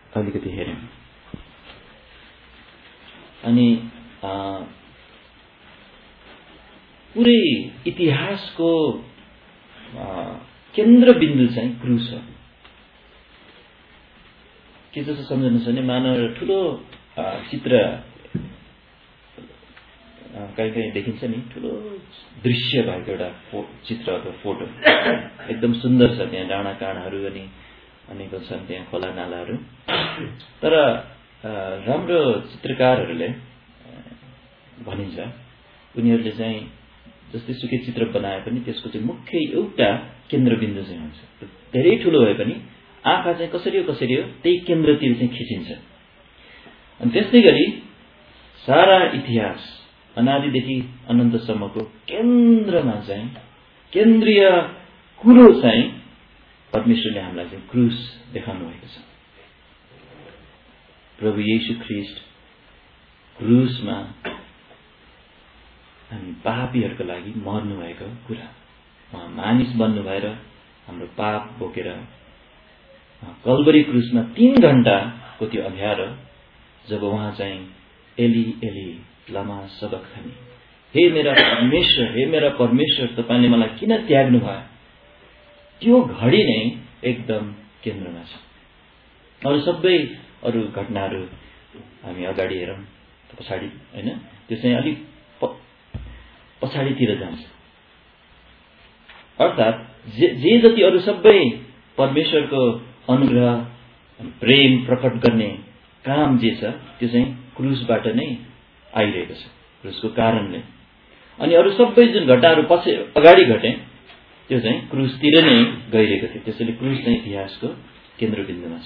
अलिकति हेर्यौं। अनि पुरै इतिहासको केन्द्रबिन्दु चाहिँ क्रुस हो। के जस्तो सम्झनुहोस् भने मानव ठुलो चित्र कहीँ कहीँ देखिन्छ नि, ठुलो दृश्य भएको एउटा चित्र अथवा फोटो एकदम सुन्दर छ। त्यहाँ डाँडाकाँडाहरू अनि अनेकौं छन्, त्यहाँ खोला नालाहरू। तर राम्रो चित्रकारहरूले भनिन्छ उनीहरूले चाहिँ जस्तै सुकै चित्र बनाए पनि त्यसको चाहिँ मुख्य एउटा केन्द्रबिन्दु चाहिँ हुन्छ। धेरै ठुलो भए पनि आँखा चाहिँ कसरी हो त्यही केन्द्रतिर चाहिँ खिचिन्छ। अनि त्यस्तै गरी सारा इतिहास अनादिदेखि अनन्तसम्मको केन्द्रमा चाहिँ केन्द्रीय कुरो चाहिँ परमेश्वरले हामीलाई चाहिँ क्रुस देखाउनु भएको छ। प्रभु येशू ख्रीष्ट क्रुसमा हामी पापीहरूको लागि मर्नु भएको कुरा, उहाँ मानिस बन्नु भएर हाम्रो पाप बोकेर कल्वरी क्रुसमा 3 घण्टाको त्यो अँध्यारो, जब उहाँ चाहिँ एली एली लमा सबक्थनी, हे मेरा परमेश्वर तपाईले मलाई किन त्याग्नु भयो, त्यो घडी नै एकदम केन्द्रमा छ। अरू घटनाहरू हामी अगाडि हेरौँ पछाडि, हैन, त्यो चाहिँ अलिक पछाडितिर जान्छ। अर्थात् जे जति अरू सबै परमेश्वरको अनुग्रह प्रेम प्रकट गर्ने काम जे छ त्यो चाहिँ क्रुसबाट नै आइरहेको छ, क्रुसको कारणले। अनि अरू सबै जुन घटनाहरू अगाडि घटे त्यो चाहिँ क्रुसतिर नै गइरहेको थियो। त्यसैले क्रुस चाहिँ इतिहासको केन्द्रबिन्दुमा छ।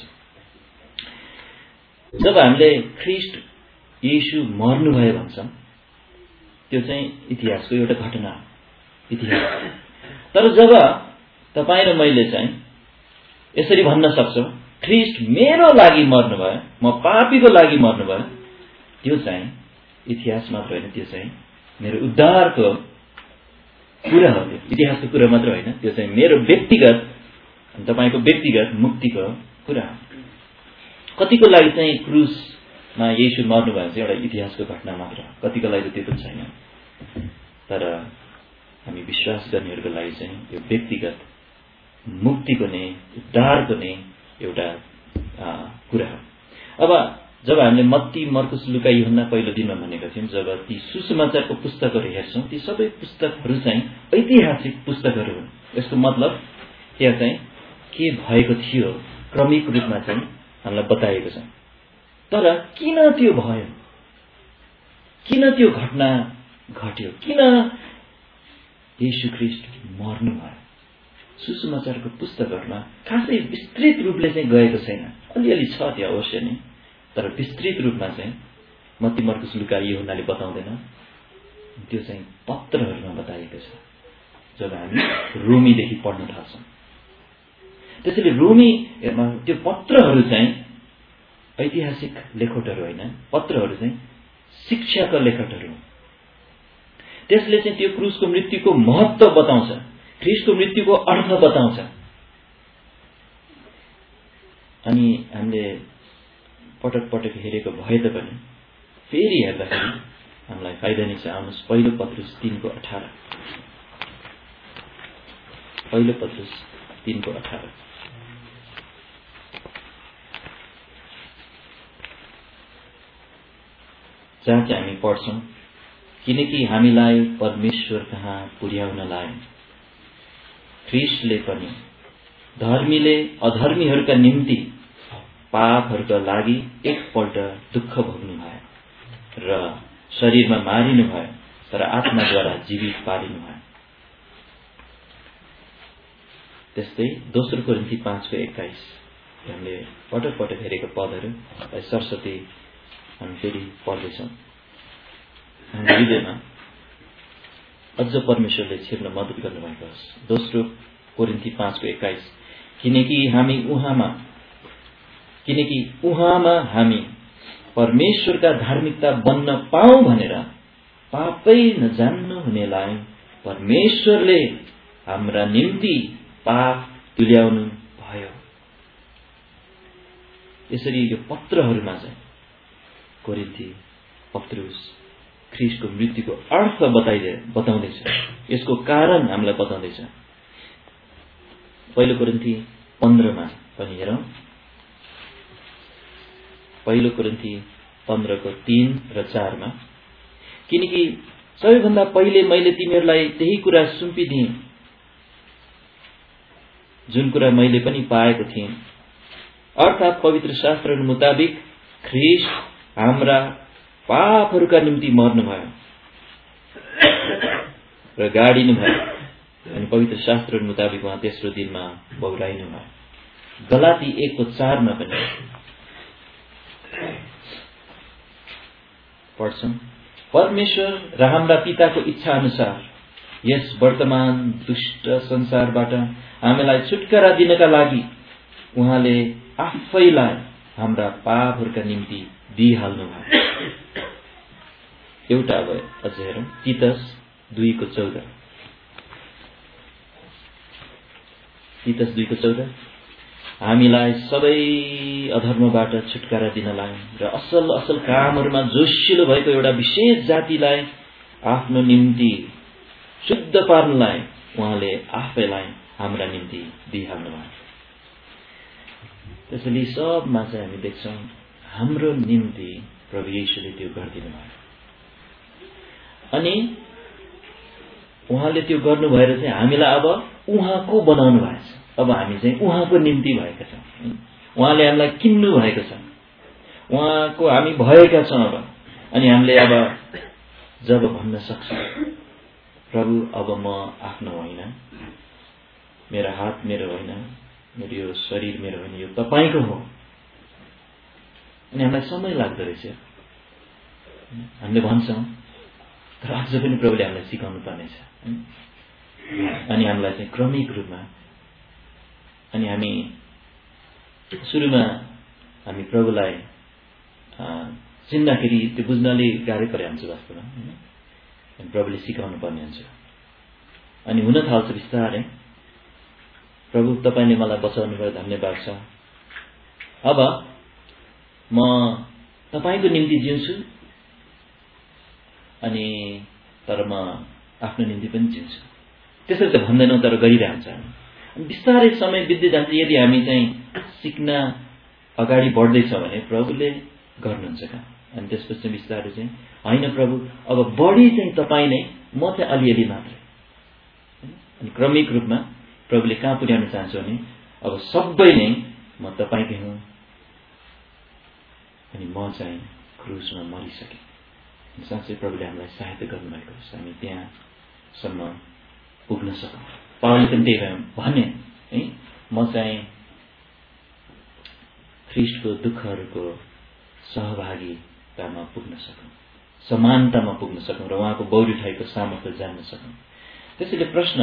जब हामीले ख्रीष्ट येशू मर्नुभयो भन्छौँ त्यो चाहिँ इतिहासको एउटा घटना हो, इतिहास। तर जब तपाईँ र मैले चाहिँ यसरी भन्न सक्छौँ ख्रीष्ट मेरो लागि मर्नुभयो, म पापीको लागि मर्नुभयो, त्यो चाहिँ इतिहास मात्र होइन, त्यो चाहिँ मेरो उद्धारको कुरा हो। त्यो इतिहासको कुरा मात्र होइन, त्यो चाहिँ मेरो व्यक्तिगत, तपाईको व्यक्तिगत मुक्तिको कुरा हो। कतिको लागि चाहिँ क्रुसमा येशू मर्नुभयो चाहिँ एउटा इतिहासको घटना मात्र हो, कतिको लागि त्यो पनि छैन। तर हामी विश्वास गर्नेहरूको लागि चाहिँ यो व्यक्तिगत मुक्तिको नै, उद्धारको नै एउटा कुरा हो। अब जब हामीले मत्ती, मर्कुस, लुका, यूहन्ना पहिलो दिनमा भनेका थियौँ, जब ती सुसमाचारको पुस्तकहरू हेर्छौँ ती सबै पुस्तकहरू चाहिँ ऐतिहासिक पुस्तकहरू हुन्। यसको मतलब त्यहाँ चाहिँ के भएको थियो क्रमिक रूपमा चाहिँ हामीलाई बताएको छ। तर किन त्यो भयो, किन त्यो घटना घट्यो, किन येशू ख्रीष्ट मर्नु भयो, सुसमाचारको पुस्तकहरूमा खासै विस्तृत रूपले चाहिँ गएको छैन। अलिअलि छ त्यो अवश्य नै, तर विस्तृत रूपमा चाहिँ मत्ती, मर्कुस, लुका, यूहन्नाले बताउँदैन। त्यो चाहिँ पत्रहरूमा बताइएको छ जब हामी रोमीदेखि पढ्न थाल्छौँ। त्यसैले रोमीमा त्यो पत्रहरू चाहिँ ऐतिहासिक लेखोटहरू होइन, पत्रहरू चाहिँ शिक्षाका लेखोटहरू हो। त्यसले चाहिँ त्यो क्रुसको मृत्युको महत्त्व बताउँछ, ख्रीष्टको मृत्युको अर्थ बताउँछ। अनि हामीले पटक पटक हेरेको भए तापनि फेरि हेर्दाखेरि हामीलाई फाइदा नै छ। आउनुहोस् पहिलो पत्रुस 3:18, पहिलो पत्रुस 3:18। जहाँ चाहिँ हामी पढ्छौँ, किनकि हामीलाई परमेश्वर कहाँ पुर्याउनलाई ख्रीष्टले पनि धर्मीले अधर्मीहरूका निम्ति पापहरूका लागि एकपल्ट दुःख भोग्नु भयो र शरीरमा मारिनु भयो, तर आत्माद्वारा जीवित पारिनु भयो। त्यस्तै दोस्रो कोरिन्थी 5:21 हामीले पटक पटक हेरेको पदहरू सरस्वती हामी फेरि पढ्दैछौँ। हाम्रो हृदयमा अझ परमेश्वरले छिर्न मद्दत गर्नुभएको होस्। दोस्रो कोरिन्थी 5:21, किनकि उहाँमा हामी परमेश्वरका धार्मिकता बन्न पाऊँ भनेर पापै नजान्नु हुनेलाई परमेश्वरले हाम्रा निम्ति पाप तुल्याउनु भयो। यसरी यो पत्रहरूमा चाहिँ कोरिन्थी, पत्रुस ख्रीष्टको मृत्युको अर्थ बताउँदैछ, यसको कारण हामीलाई बताउँदैछ। पहिलो कोरिन्थी 15 पनि हेरौँ। पहिलो कोरिन्थी 15:3 र 4 किनकि सबैभन्दा पहिले मैले तिमीहरूलाई त्यही कुरा सुम्पिदिएँ जुन कुरा मैले पनि पाएको थिएँ, अर्थात् पवित्र शास्त्र मुताबिक ख्रीष्ट हाम्रा पापहरूका निम्ति मर्नुभयो र गाडिनुभयो, अनि पवित्र शास्त्र मुताबिक उहाँ तेस्रो दिनमा बहुराइनुभयो। गलाती 1:4 पनि पढ्छौं। परमेश्वर र हाम्रा पिताको इच्छा अनुसार यस वर्तमान दुष्ट संसारबाट हामीलाई छुटकारा दिनका लागि उहाँले आफैलाई हाम्रा पापहरूका निम्ति दिइहाल्नुभयो। एउटा अब अझ हेरौँ, तीतस 2:14। तीतस 2:14 हामीलाई सबै अधर्मबाट छुटकारा दिनलाई र असल असल कामहरूमा जोसिलो भएको एउटा विशेष जातिलाई आफ्नो निम्ति शुद्ध पार्नलाई उहाँले आफैलाई हाम्रा निम्ति दिइहाल्नुभयो। त्यसैले सबमा चाहिँ हामी देख्छौँ हाम्रो निम्ति प्रभु येशूले त्यो गरिदिनु भयो, अनि उहाँले त्यो गर्नु भएर चाहिँ हामीलाई अब उहाँको बनाउनु भएको छ। अब हामी चाहिँ उहाँको निम्ति भएका छौँ। उहाँले हामीलाई किन्नु भएको छ, उहाँको हामी भएका छौँ अब। अनि हामीले अब जब भन्न सक्छौँ, प्रभु अब म आफ्नो होइन, मेरो हात मेरो होइन, मेरो यो शरीर मेरो होइन, यो तपाईको हो। अनि हामीलाई समय लाग्दो रहेछ, हामीले भन्छौँ, तर अझ पनि प्रभुले हामीलाई सिकाउनु पर्नेछ। अनि हामीलाई चाहिँ क्रमिक रूपमा, अनि हामी सुरुमा हामी प्रभुलाई चिन्दाखेरि त्यो बुझ्नले गाह्रै परे हुन्छ वास्तवमा, अनि प्रभुले सिकाउनु पर्ने हुन्छ। अनि हुन थाल्छ बिस्तारै, प्रभु तपाईँले मलाई बचाउनु भयो, धन्यवाद छ। अब म तपाईँको निम्ति जिउँछु, अनि तर म आफ्नो निम्ति पनि जिउँछु। त्यसरी त भन्दैनौँ, तर गरिरहन्छ। अनि बिस्तारै समय बित्दै जान्छ। यदि हामी चाहिँ सिक्न अगाडि बढ्दैछौँ भने प्रभुले गर्नुहुन्छ काम। अनि त्यसपछि बिस्तारै चाहिँ होइन प्रभु, अब बढी चाहिँ तपाईँ नै, म चाहिँ अलिअलि मात्रै। अनि क्रमिक रूपमा प्रभुले कहाँ पुर्याउन चाहन्छ भने अब सबै नै म तपाईँकै हुँ, अनि म चाहिँ क्रुसमा मरिसकेँ। साँच्चै प्रभुले हामीलाई सहायता गर्नुभएको छ, हामी त्यहाँसम्म पुग्न सकौँ। पावलले पनि त्यही भने है, म चाहिँ ख्रीष्टको दुःखहरूको सहभागितामा पुग्न सकौँ, समानतामा पुग्न सकौँ र उहाँको बौरिठाईको सामर्थ्य जान्न सकौँ। त्यसैले प्रश्न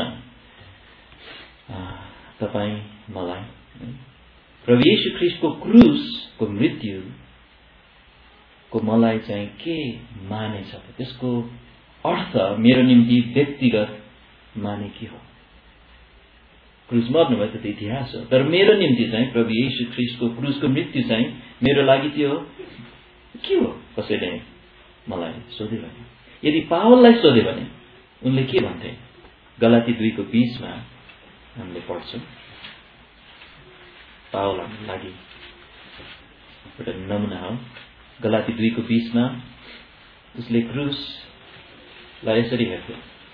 तपाईँ मलाई प्रभु येशू ख्रीष्टको क्रुसको मृत्युको मलाई चाहिँ के माने छ, त्यसको अर्थ मेरो निम्ति व्यक्तिगत माने के हो? क्रुस मर्नुभयो त इतिहास हो, तर मेरो निम्ति चाहिँ प्रभु येशू ख्रीष्टको क्रुसको मृत्यु चाहिँ मेरो लागि त्यो के हो? कसैले मलाई सोध्यो भने, यदि पावललाई सोध्यो भने उनले के भन्थे? गलाती 2:20 हामीले पढ्छौँ। पावल हाम्रो लागि एउटा नमुना हो। गलाती 2:20 उसले क्रुसलाई यसरी हेर्थ्यो,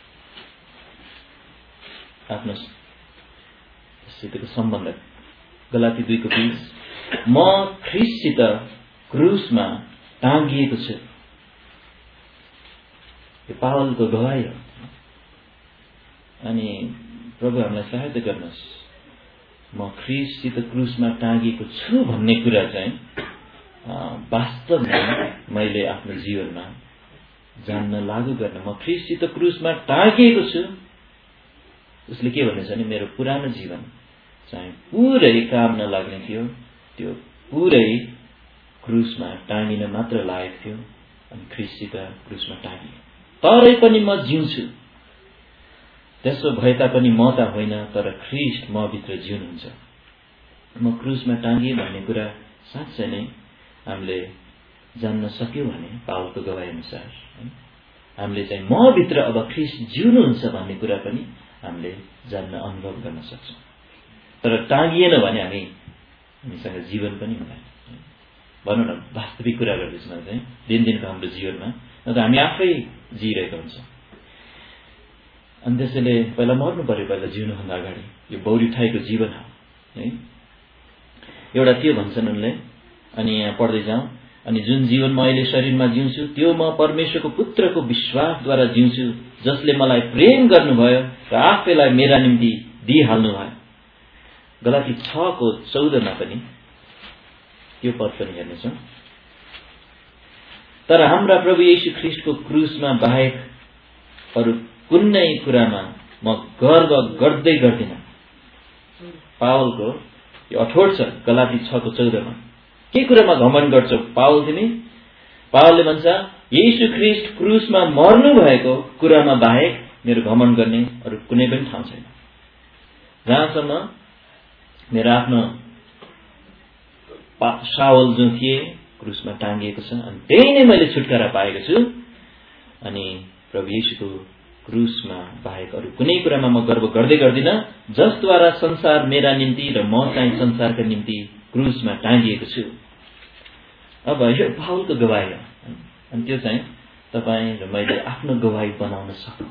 आफ्नो सितको सम्बन्ध। गलाती 2:20 म ख्रीष्टसित क्रुसमा टाँगिएको छु। यो पावलको गवाही हो। अनि प्रभु हामीलाई सहायता गर्नुहोस्, म ख्रीष्टसित क्रुसमा टाँगिएको छु भन्ने कुरा चाहिँ वास्तवमा मैले आफ्नो जीवनमा जान्न लागू गर्न। म ख्रीष्टसित क्रुसमा टाँगिएको छु। उसले के भनेछ भने मेरो पुरानो जीवन चाहिँ पुरै काम नलाग्ने थियो, त्यो पुरै क्रुसमा टाँगिन मात्र लायक थियो, अनि ख्रीष्टसित क्रुसमा टाँगियो। तरै पनि म जिउँछु, त्यसो भए तापनि म त होइन, तर ख्रीष्ट म भित्र जिउनुहुन्छ। म क्रुसमा टाँगिए भन्ने कुरा साँच्चै नै हामीले जान्न सक्यौँ भने पावलको गवाई अनुसार हामीले चाहिँ म भित्र अब ख्रीष्ट जिउनुहुन्छ भन्ने कुरा पनि हामीले जान्न अनुभव गर्न सक्छौँ। तर टाँगिएन भने हामीसँग जीवन पनि हुँदैन। भनौँ न, वास्तविक कुरा गर्दैछु मैले चाहिँ दिनदिनको हाम्रो जीवनमा न त हामी आफै जिइरहेका हुन्छौँ। अनि त्यसैले पहिला मर्नु पर्यो, पहिला जिउनुभन्दा अगाडि। यो बौरी उठाएको जीवन हो है। एउटा त्यो भन्छन् उनले, अनि यहाँ पढ्दै जाउँ। अनि जुन जीवन म अहिले शरीरमा जिउँछु त्यो म परमेश्वरको पुत्रको विश्वासद्वारा जिउँछु, जसले मलाई प्रेम गर्नुभयो र आफैलाई मेरा निम्ति दिइहाल्नु भयो। गलाती 6:14 पनि त्यो पद पनि हेर्नेछौँ। तर हाम्रा प्रभु येशू ख्रीष्टको क्रुसमा बाहेक अरू कुनै कुरामा म गर्व गर्दै गर्दिनँ। पावलको यो अठोट छ गलाती 6:14 के कुरामा घमण्ड गर्छौ पावल तिमी? पावलले भन्छ येशू ख्रीष्ट क्रुसमा मर्नु भएको कुरामा बाहेक मेरो घमण्ड गर्ने अरू कुनै पनि ठाउँ छैन। जहाँसम्म मेरो आफ्नो शाऊल जो थिए क्रुसमा टाँगिएको छ, अनि त्यही नै मैले छुटकारा पाएको छु। अनि प्रभु येशूको क्रुसमा बाहेक अरू कुनै कुरामा म गर्व गर्दै गर्दिनँ, जसद्वारा संसार मेरा निम्ति र म चाहिँ संसारका निम्ति क्रुसमा टाँगिएको छु। अब यो पावलको गवाई हो, अनि त्यो चाहिँ तपाईँ र मैले आफ्नो गवाई बनाउन सकौँ।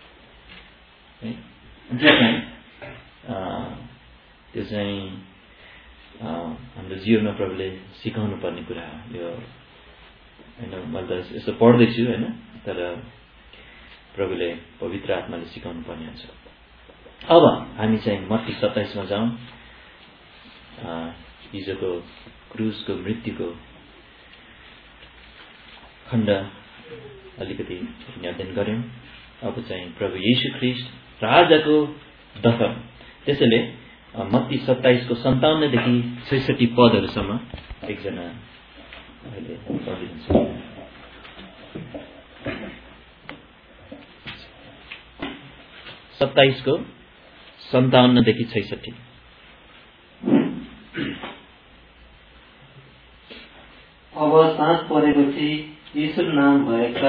त्यो चाहिँ हाम्रो जीवनमा प्रभुले सिकाउनु पर्ने कुरा हो यो होइन। मैले त यसो पढ्दैछु होइन, तर प्रभुले पवित्र आत्माले सिकाउनु पर्ने हुन्छ। अब हामी चाहिँ मत्ती 27 जाउँ। हिजोको क्रुसको मृत्युको खण्ड अलिकति अध्ययन गऱ्यौँ। अब चाहिँ प्रभु येशू ख्रीष्ट राजाको दफन। त्यसैले मत्ती 27:57 देखि 66 पदहरूसम्म एकजना अहिले पढिदिन्छ। 27:57 देखि 66। अब साँझ परेपछि यीशु नाम भएका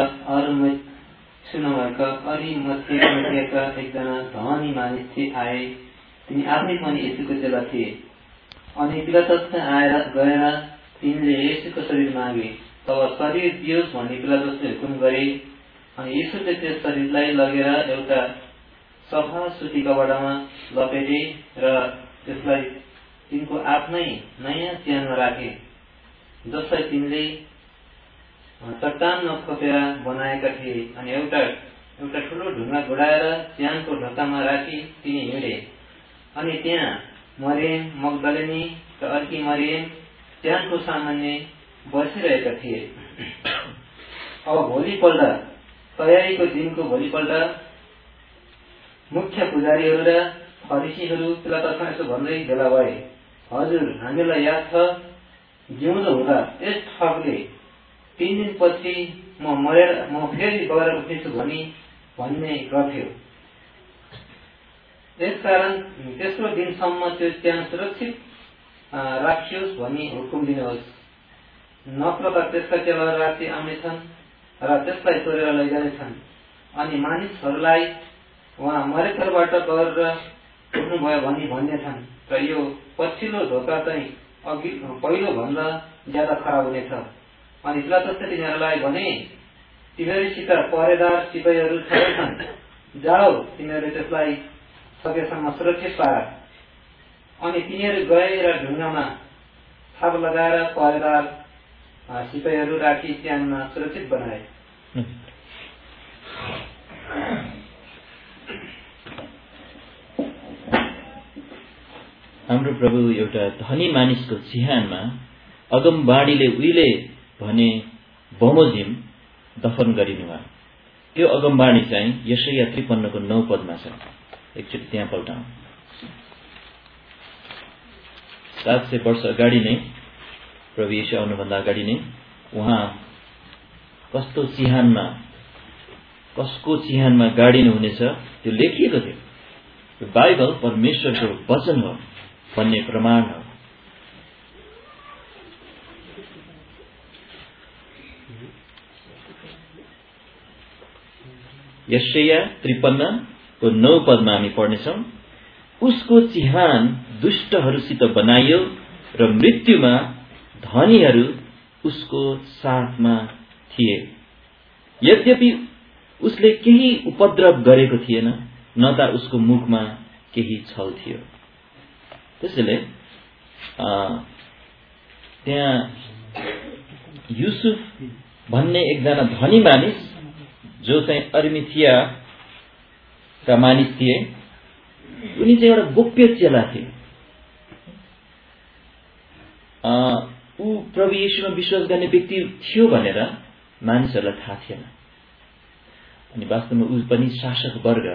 अरिमथेका एकजना धनी मानिस आए। तिनी आफ्नै पनि येशूको चेला थिए। अनि पिलातसले गएर तिनले येशूको शरीर मागे। तब शरीर दियोस् भनी पिलातसले हुकुम गरे। अनि येशूले त्यो शरीरलाई लगेर एउटा सफा सुती कपडामा लपेटे र त्यसलाई तिनको आफ्नै नयाँ च्यानमा राखे, जसलाई तिनले चट्टानमा खोपेर बनाएका थिए। अनि एउटा ठुलो ढुङ्गा गुडाएर च्यानको ढोकामा राखी तिनी हिँडे। अनि त्यहाँ मरियम मगदलिनी र अर्की मरियम च्यानको सामान्य बसिरहेका थिए। अब भोलिपल्ट तयारीको दिनको भोलिपल्ट मुख्य पुजारीहरू र फरिसीहरू पिलातसमा यसो भन्दै भेला भए, हजुर, हामीलाई याद छ जिउँदो हुँदा यस ठगले 3 दिनपछि म फेरि गएर उठ्नेछु भन्ने गर्थ्यो। यसकारण तेस्रो दिनसम्म त्यो च्यान सुरक्षित राखियोस् भनी हुकुम दिनुहोस्, नत्र त त्यसका चेलाहरू राति आउनेछन् र त्यसलाई चोरेर लैजानेछन्। अनि मानिसहरूलाई उहाँ मरेतरबाट गरेर उठ्नुभयो भनी भन्नेछन् र यो पछिल्लो धोका चाहिँ पहिलो भन्दा ज्यादा खराब हुनेछ। अनि पिलातसले तिनीहरूलाई भने, तिमीहरूसित पहरेदार सिपाहीहरू छन्, जाओ, तिमीहरूले त्यसलाई सकेसम्म सुरक्षित पार। अनि तिनीहरू गए र ढुङ्गामा थाप लगाएर पहरेदार सिपाहीहरू राखी च्यानमा सुरक्षित बनाए। हाम्रो प्रभु एउटा धनी मानिसको चिहानमा अगमबाडीले उहिले भने बमोजिम दफन गरिनुभयो। त्यो अगमबाडी चाहिँ यशाया 53:9 पदमा छ। एकचोटि त्यहाँ पल्टाउँ। 700 वर्ष अगाडि नै, प्रभु येशू आउनुभन्दा अगाडि नै उहाँ कसको चिहानमा गाडिनु हुनेछ त्यो लेखिएको थियो। यो बाइबल परमेश्वरको वचन हो भन्ने प्रमाण हो। यशाया 53 को 9 पदमा हामी पढ्नेछौँ। उसको चिहान दुष्टहरूसित बनाइयो र मृत्युमा धनीहरू उसको साथमा थिए। यद्यपि उसले केही उपद्रव गरेको थिएन, न त उसको मुखमा केही छल थियो। त्यसैले त्यहाँ युसुफ भन्ने एकजना धनी मानिस जो चाहिँ अरिमथियाका मानिस थिए, उनी चाहिँ एउटा गोप्य चेला थिए। ऊ प्रभु येशूमा विश्वास गर्ने व्यक्ति थियो भनेर मानिसहरूलाई थाहा थिएन। अनि वास्तवमा ऊ पनि शासक वर्ग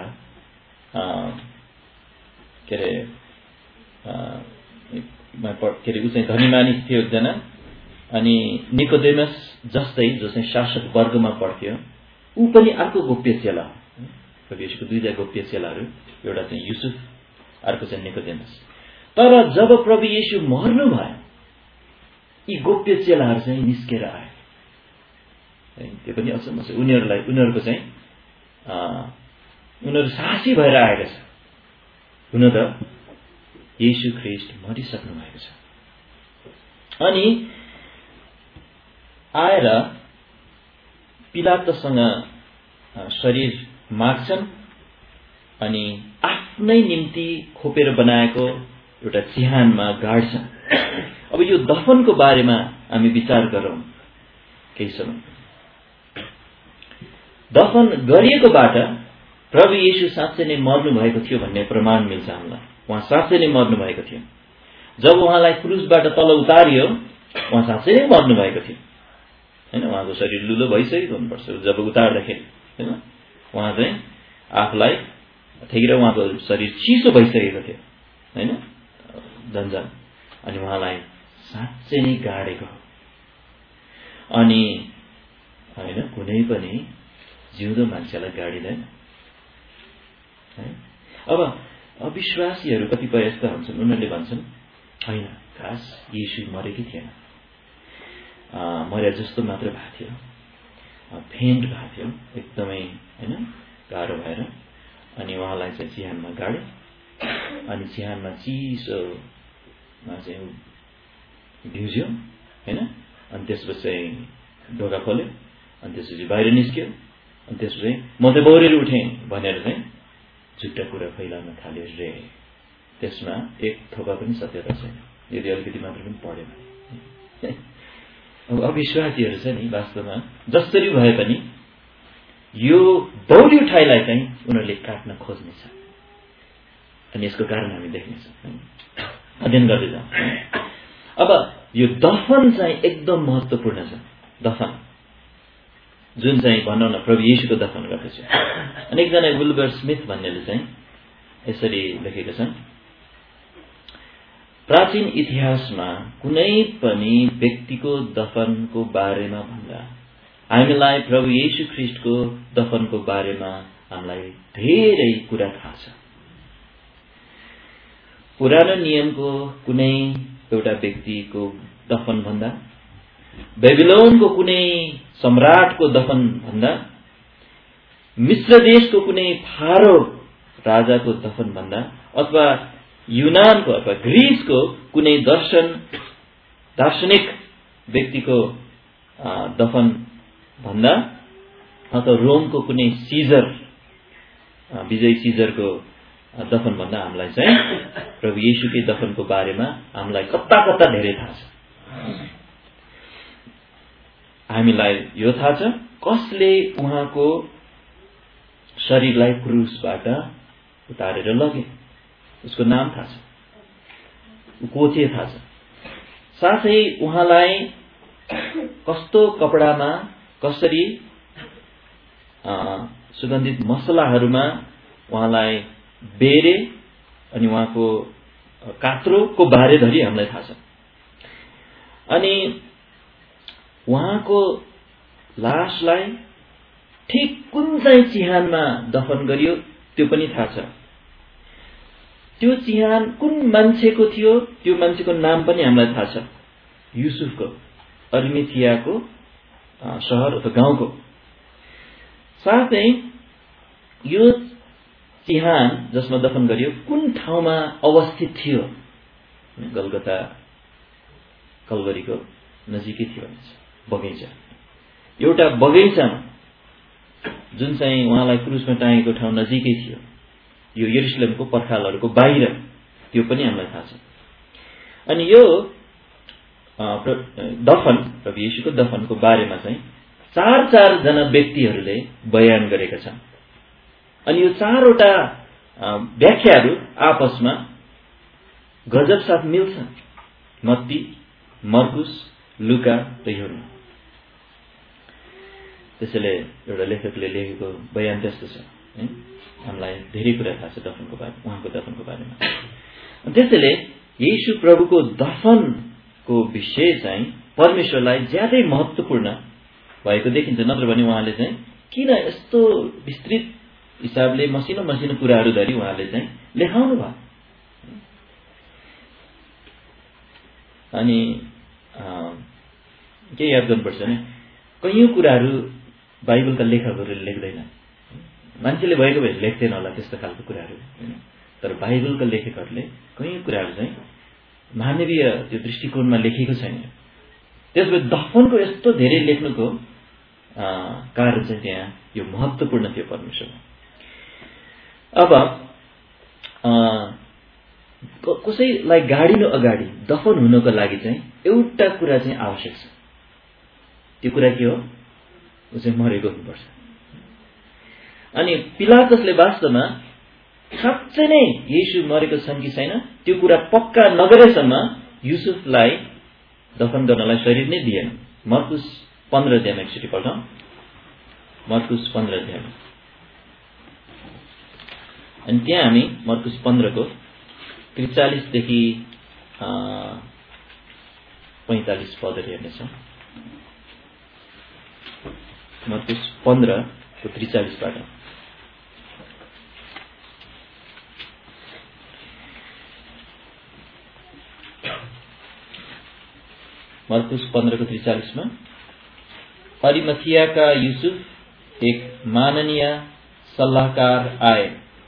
के अरे ऊ चाहिँ धनी मानिस थियो एकजना। अनि निकोदेमस जस्तै जो चाहिँ शासक वर्गमा पर्थ्यो, ऊ पनि अर्को गोप्य चेला हो। प्रभु येशूको दुईजना गोप्य चेलाहरू, एउटा चाहिँ युसुफ, अर्को चाहिँ निकोदेमस। तर जब प्रभु येशू मर्नु भयो, यी गोप्य चेलाहरू चाहिँ निस्केर आए। त्यो पनि अचम्म छ। उनीहरूको चाहिँ उनीहरू साहसी भएर आएका छ। हुन त येशू ख्रीष्ट मरिसक्नु भएको छ। अनि आएर पिलातसँग शरीर माग्छन् अनि आफ्नै निम्ति खोपेर बनाएको एउटा चिहानमा गाड्छन्। अब यो दफनको बारेमा हामी विचार गरौँ केही समय। दफन गरिएकोबाट प्रभु येशू साँच्चै नै मर्नु भएको थियो भन्ने प्रमाण मिल्छ हामीलाई। उहाँ साँच्चै नै मर्नु भएको थियो। जब उहाँलाई क्रुसबाट तल उतारियो, उहाँ साँच्चै नै मर्नु भएको थियो, हैन? उहाँको शरीर लुलो भइसकेको हुनुपर्छ जब उतार्दाखेरि, हैन? उहाँ चाहिँ आफूलाई ठेकेर उहाँको शरीर चिसो भइसकेको थियो, हैन? झन्झन। अनि उहाँलाई साँच्चै नै गाडेको। अनि हैन, कुनै पनि जिउँदो मान्छेलाई गाडिँदैन। अब अविश्वासीहरू कतिपय यस्ता हुन्छन्, उनीहरूले भन्छन् होइन, खास येशू मरेकै थिएन, मरे जस्तो मात्र भएको थियो, फेन्ट भएको थियो एकदमै, होइन, गाह्रो भएर। अनि उहाँलाई चाहिँ चिहानमा गाडे। अनि चिहानमा चिसोमा चाहिँ भिउज्यो, होइन? अनि त्यसपछि चाहिँ ढोका खोल्यो। अनि त्यसपछि बाहिर निस्क्यो। अनि त्यसपछि म चाहिँ बौरेर उठेँ भनेर चाहिँ झुट्टा कुरा फैलाउन थाल्यो रे। त्यसमा एक थोपा पनि सत्यता छैन, यदि अलिकति मात्र पनि पढ्यो भने। अब अविश्वासीहरू छ नि, वास्तवमा जसरी भए पनि यो बौरी उठाइलाई चाहिँ उनीहरूले काट्न खोज्नेछ। अनि यसको कारण हामी देख्नेछौँ, अध्ययन गर्दै जाउँ। अब यो दफन चाहिँ एकदम महत्त्वपूर्ण छ। दफन जुन चाहिँ भनौँ न प्रभु येशूको दफन गर्दछ। अनि एकजना विल्बर स्मिथ भन्नेले चाहिँ यसरी लेखेका छन्, प्राचीन इतिहासमा कुनै पनि व्यक्तिको दफनको बारेमा भन्दा हामीलाई प्रभु येशू ख्रीष्टको दफनको बारेमा हामीलाई धेरै कुरा थाहा छ। पुरानो नियमको कुनै एउटा व्यक्तिको दफन भन्दा, बेबिलोनको कुनै सम्राटको दफन भन्दा, मिस्र देशको कुनै फारो राजाको दफन भन्दा, अथवा युनानको अथवा ग्रीसको कुनै दार्शनिक व्यक्तिको दफन भन्दा, अथवा रोमको कुनै सिजर, विजयी सिजरको दफन भन्दा हामीलाई चाहिँ प्रभु येशूकै दफनको बारेमा हामीलाई कता कता धेरै थाहा छ। हामीलाई यो थाहा छ कसले उहाँको शरीरलाई क्रुसबाट उतारेर लगे, उसको नाम थाहा छ, को थिए थाहा छ। साथै उहाँलाई कस्तो कपडामा, कसरी सुगन्धित मसलाहरूमा उहाँलाई बेरे अनि उहाँको कात्रोको बारे धरि हामीलाई थाहा छ। अनि उहाँको लासलाई ठिक कुन चाहिँ चिहानमा दफन गरियो त्यो पनि थाहा छ। त्यो चिहान कुन मान्छेको थियो त्यो मान्छेको नाम पनि हामीलाई थाहा छ, युसुफको। अरिमथियाको सहर अथवा गाउँको। साथै यो चिहान जसमा दफन गरियो कुन ठाउँमा अवस्थित थियो? गलगता कलवरीको नजिकै थियो भन्छ। बगैँचा, एउटा बगैँचामा जुन चाहिँ उहाँलाई क्रुसमा टाँगेको ठाउँ नजिकै थियो। यो यरुशलेमको पर्खालहरूको बाहिर, त्यो पनि हामीलाई थाहा छ। अनि यो दफन, प्रभु येशूको दफनको बारेमा चाहिँ चार जना व्यक्तिहरूले बयान गरेका छन्। अनि यो चारवटा व्याख्याहरू आपसमा गजब साथ मिल्छन्। मत्ती, मर्कुस, लुका र यूहन्ना। त्यसैले एउटा लेखकले लेखेको बयान त्यस्तो छ। हामीलाई धेरै कुरा थाहा छ दफनको बारेमा, उहाँको दफनको बारेमा। त्यसैले येशू प्रभुको दफनको विषय चाहिँ परमेश्वरलाई ज्यादै महत्त्वपूर्ण भएको देखिन्छ। नत्र भने उहाँले चाहिँ किन यस्तो विस्तृत हिसाबले मसिनो कुराहरू धरि उहाँले चाहिँ लेखाउनु भयो। अनि के याद गर्नुपर्छ भने कयौं कुराहरू बाइबलका लेखकहरूले लेख्दैन। मान्छेले भएको भए लेख्दैन होला त्यस्तो खालको कुराहरू, तर बाइबलका लेखकहरूले कयौं कुराहरू चाहिँ मानवीय त्यो दृष्टिकोणमा लेखेको छैन। त्यसले दफनको यस्तो धेरै लेख्नुको कारण चाहिँ त्यहाँ यो महत्त्वपूर्ण थियो परमेश्वरमा। अब कसैलाई गाडिनु अगाडि दफन हुनको लागि चाहिँ एउटा कुरा चाहिँ आवश्यक छ। त्यो कुरा के हो? ऊ चाहिँ मरेको हुनुपर्छ। अनि पिलातसले वास्तवमा साँच्चै नै येशू मरेको छन् कि छैन त्यो कुरा पक्का नगरेसम्म युसुफलाई दफन गर्नलाई शरीर नै दिएन। मर्कुस 15 अध्यायमा एकचोटि पढौँ। मर्कुस 15 अध्यायमा। अनि त्यहाँ हामी मर्कुस 15 को 43 देखि 45 पदहरू हेर्नेछौँ। मर्कुस 15 को 43 बाट। मर्कुस 15 को 43 में अरिमथियाका युसुफ एक माननीय सल्लाहकार आए।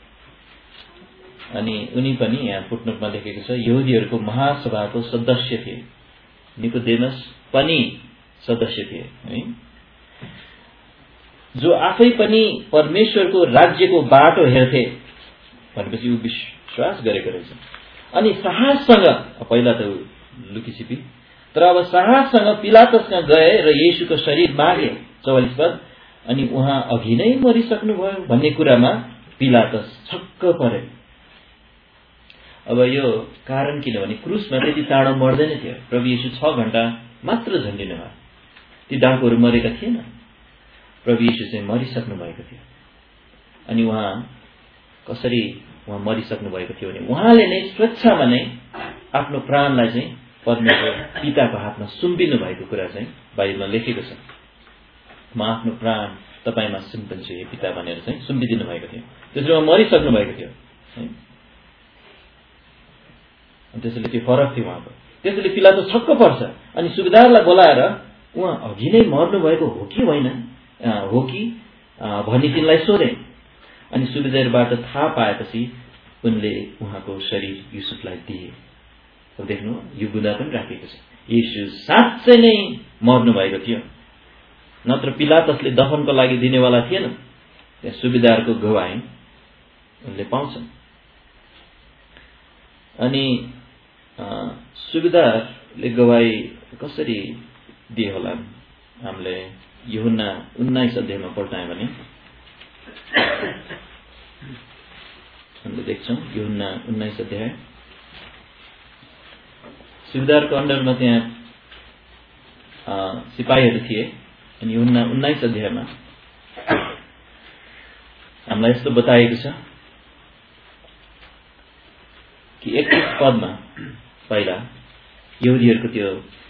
अनि उनी पनि यहाँ फुटनोटमा लेखेको छ यहुदीहरूको महासभाको सदस्य थिए। निकोदेमस पनि सदस्य थिए है, जो आफै पनि परमेश्वरको राज्यको बाटो हेर्थे भनेपछि ऊ विश्वास गरेको रहेछ। अनि साहससँग, पहिला त लुकीछिपी, तर अब साहससँग पिलातसमा गए र येशूको शरीर मागे। 44 पद। अनि उहाँ अघि नै मरिसक्नुभयो भन्ने कुरामा पिलातस छक्क परे। अब यो कारण किनभने क्रुसमा त्यति चाँडो मर्दैन थियो। प्रभु येशू 6 घण्टा मात्र झन्डिनु भयो। ती डाकुहरू मरेका थिएन। प्रभु येशू चाहिँ मरिसक्नु भएको थियो। अनि उहाँ कसरी उहाँ मरिसक्नु भएको थियो भने उहाँले नै स्वेच्छामा नै आफ्नो प्राणलाई चाहिँ परमेश्वर पिताको हातमा सुम्पिनु भएको कुरा चाहिँ बाइबलमा लेखेको छ। म आफ्नो प्राण तपाईमा सुम्पिन्छु हे पिता भनेर चाहिँ सुम्पिदिनु भएको थियो। त्यसले उहाँ मरिसक्नु भएको थियो। त्यसैले त्यो फरक थियो उहाँको। त्यसैले पिलातस छक्क पर्छ। अनि सुबेदारलाई बोलाएर उहाँ अघि नै मर्नु भएको हो कि होइन हो कि भनी तिनलाई सोधे। अनि सुबेदारबाट थाहा पाएपछि उनले उहाँको शरीर युसुफलाई दिए। अब देख्नु यो बुदा पनि राखेको छ। येशू साँच्चै नै मर्नु भएको थियो, नत्र पिलातसले दफनको लागि दिनेवाला थिएन। त्यहाँ सुबेदारको गवाही उनले पाउँछन्। अनि सुबेदारले गवाही कसरी दिए होला? हामीले यूहन्ना 19 अध्यायमा पढ्यौं भने हामीले देख्छौं। यूहन्ना 19 अध्याय। सुबेदारको अन्डरमा त्यहाँ सिपाहीहरू थिए। अनि यूहन्ना 19 अध्यायमा हामीलाई यस्तो बताएको छ कि 21 पदमा पहिला यहुदीहरूको त्यो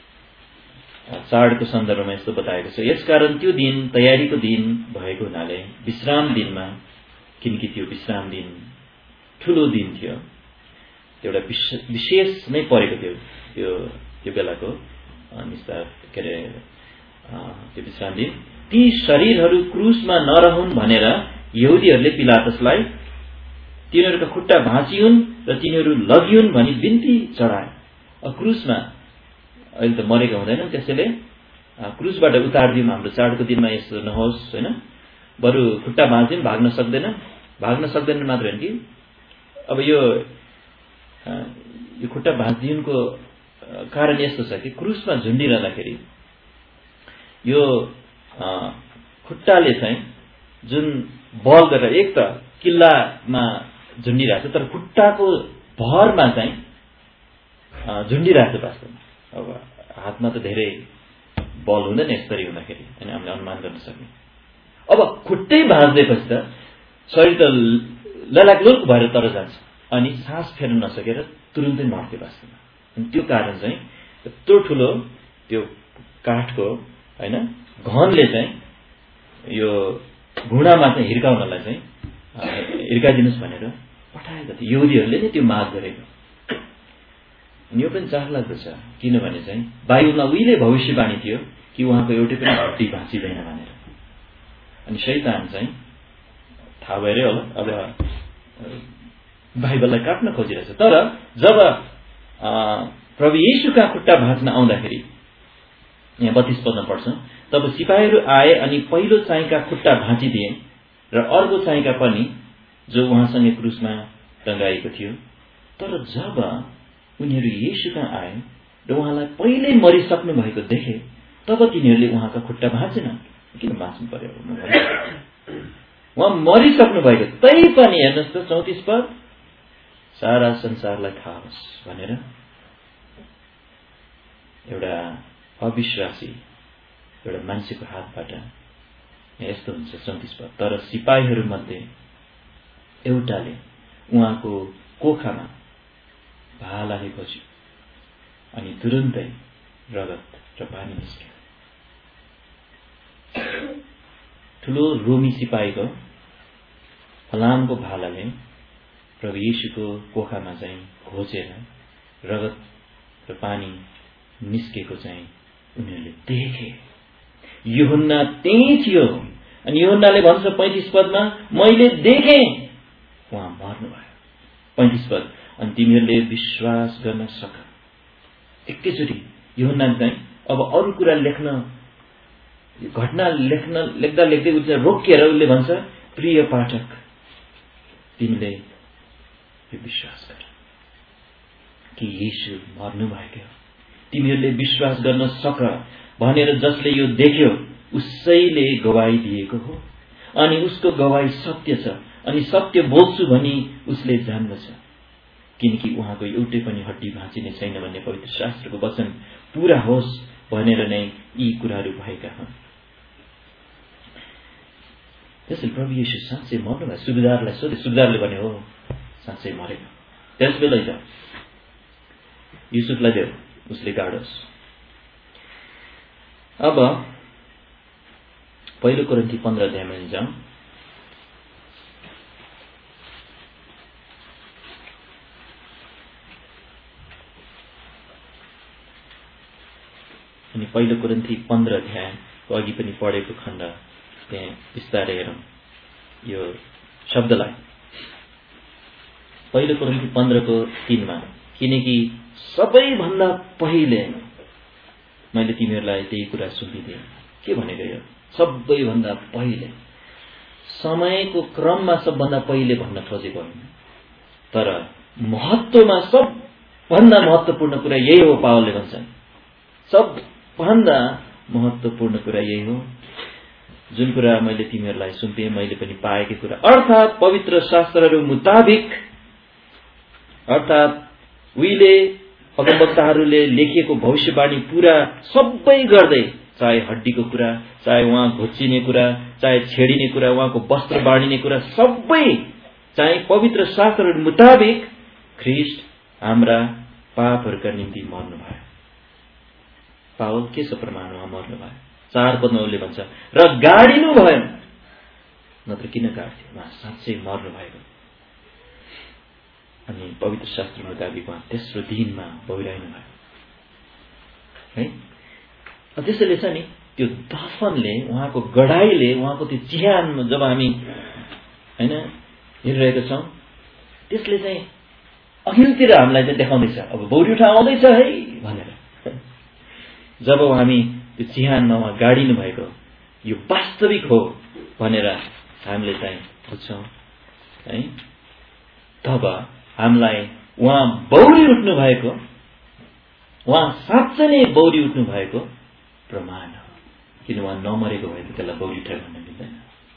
चाडको सन्दर्भमा यस्तो बताएको छ। यसकारण त्यो दिन तयारीको दिन भएको हुनाले विश्राम दिनमा, किनकि त्यो विश्राम दिन ठुलो दिन थियो, एउटा विशेष नै परेको थियो त्यो बेलाको निस्तार के अरे त्यो विश्राम दिन ती शरीरहरू क्रुसमा नरहुन् भनेर यहुदीहरूले पिलातसलाई तिनीहरूका खुट्टा भाँचियुन् र तिनीहरू लगियुन् भनी बिन्ती चढाए। क्रुसमा अहिले त मरेको हुँदैनन्, त्यसैले क्रुसबाट उतारिदिउँ, हाम्रो चाडको दिनमा यस्तो नहोस् होइन, बरु खुट्टा भाँचिदिउँ, भाग्न सक्दैनन् मात्र होइन कि अब यो खुट्टा भाँचिदिउनको कारण यस्तो छ कि क्रुसमा झुन्डिरहँदाखेरि यो खुट्टाले चाहिँ जुन बल गरेर एक त किल्लामा झुन्डिरहेको छ, तर खुट्टाको भरमा चाहिँ झुन्डिरहेको छ वास्तवमा। अब हातमा त धेरै बल हुँदैन यसरी हुँदाखेरि होइन, हामीले अनुमान गर्न सक्ने। अब खुट्टै भाँच्दैपछि त शरीर त ललाकलुक भएर तर जान्छ अनि सास फेर्न नसकेर तुरुन्तै मर्थ्यो वास्तवमा। अनि त्यो कारण चाहिँ यत्रो ठुलो त्यो काठको होइन घनले चाहिँ यो घुँडामा चाहिँ हिर्काउनलाई चाहिँ हिर्काइदिनुहोस् भनेर पठाएको थियो। यहुदीहरूले नै त्यो माग गरेको। यो पनि चाखलाग्दो छ, किनभने चाहिँ बाइबलमा उहिले भविष्यवाणी थियो कि उहाँको एउटै पनि हड्डी भाँचिँदैन भनेर। अनि शैतान चाहिँ थाहा भएरै होला अब बाइबललाई काट्न खोजिरहेछ। तर जब प्रभु येशूका खुट्टा भाँच्न आउँदाखेरि यहाँ 32 पदमा पढ्छौँ, तब सिपाहीहरू आए अनि पहिलो चाहिँका खुट्टा भाँचिदिए र अर्को चाहिँका पनि जो उहाँसँगै क्रुसमा टङ्गाइएको थियो। तर जब उनीहरू येशूकहाँ आए र उहाँलाई पहिल्यै मरिसक्नु भएको देखे, तब तिनीहरूले उहाँका खुट्टा भाँचेनन्। किन भाँच्नु पर्यो? उहाँ मरिसक्नु भएको, तै पनि हेर्नुहोस् त 34 पद, सारा संसारलाई थाहा होस् भनेर एउटा अविश्वासी एउटा मान्छेको हातबाट यस्तो हुन्छ। 34 पद, तर सिपाहीहरू मध्ये एउटाले उहाँको कोखामा भालाले खोज्यो अनि तुरुन्तै रगत र पानी निस्क्यो। ठुलो रोमी सिपाहीको फलामको भालाले प्रभु येशूको कोखामा चाहिँ घोचेर रगत र पानी निस्केको चाहिँ उनीहरूले देखे। यूहन्ना त्यही थियो अनि यूहन्नाले भन्छ 35 पदमा, मैले देखेँ उहाँ मर्नु भयो। 35 पद, अनि तिमीहरूले विश्वास गर्न सक। एकैचोटि यूहन्ना चाहिँ अब अरू कुरा लेख्न, घटना लेख्दा लेख्दै उसले रोकिएर उसले भन्छ, प्रिय पाठक तिमीले यो विश्वास गर कि येशू मर्नु भएको हो। तिमीहरूले विश्वास गर्न सक भनेर जसले यो देख्यो उसैले गवाही दिएको हो अनि उसको गवाही सत्य छ अनि सत्य बोल्छु भनी उसले जान्दछ, किनकि उहाँको एउटै पनि हड्डी भाँचिने छैन भन्ने पवित्र शास्त्रको वचन पूरा होस् भनेर नै यी कुराहरू भएका हुन्। त्यसैले प्रभु येशू साँच्चै मर्नु भयो। सुबेदारलाई सोधे, सुबेदारले भन्यो हो साँच्चै मरेको। त्यस बेला जाऊ युसुफलाई देऊ, उसले गाडोस्। अब पहिलो कोरिन्थी 15 अध्यायमा जाउँ। अनि पहिलो कोरिन्थी 15 अध्यायको अघि पनि पढेको खण्ड त्यहाँ विस्तारै हेरौँ यो शब्दलाई। पहिलो कोरिन्थी 15 को 3 मा, किनकि सबैभन्दा पहिले मैले तिमीहरूलाई त्यही कुरा सुम्पिदिएँ। के भनेको यो? सबैभन्दा पहिले, समयको क्रममा सबभन्दा पहिले भन्न खोजेको होइन, तर महत्त्वमा सबभन्दा महत्त्वपूर्ण कुरा यही हो। पावलले भन्छन् सबभन्दा महत्त्वपूर्ण कुरा यही हो, जुन कुरा मैले तिमीहरूलाई सुम्पिएँ, मैले पनि पाएकै कुरा, अर्थात् पवित्र शास्त्रहरू मुताबिक, अर्थात् उहिले अगमवक्ताहरूले लेखिएको भविष्यवाणी पूरा सबै गर्दै, चाहे हड्डीको कुरा, चाहे उहाँ घोचिने कुरा, चाहे छेडिने कुरा, उहाँको वस्त्र बाँडिने कुरा, सबै चाहिँ पवित्र शास्त्रहरू मुताबिक ख्रीष्ट हाम्रा पापहरूका निम्ति मर्नु भयो। पावल के छ प्रमाण? उहाँ मर्नु भयो। 4 पदमा उसले भन्छ र गाडिनु भयो, नत्र किन गाड्थ्यो? उहाँ साँच्चै मर्नु भएको। अनि पवित्र शास्त्र मुताबिक उहाँ तेस्रो दिनमा बौराइनु भयो है। त्यसैले छ नि त्यो दफनले, उहाँको गढाइले, उहाँको त्यो चिहानमा जब हामी हैन हेरिरहेका छौँ, त्यसले चाहिँ अघिल्तिर हामीलाई चाहिँ देखाउँदैछ अब बौरी उठा आउँदैछ है भनेर। जब हामी त्यो चिहानमा उहाँ गाडिनु भएको यो वास्तविक हो भनेर हामीले चाहिँ बुझ्छौँ है, तब हामीलाई उहाँ बौरी उठ्नु भएको, उहाँ साँच्चै नै बौरी उठ्नु भएको प्रमाण हो। किन उहाँ नमरेको भए त त्यसलाई बौरी उठायो भन्न मिल्दैन।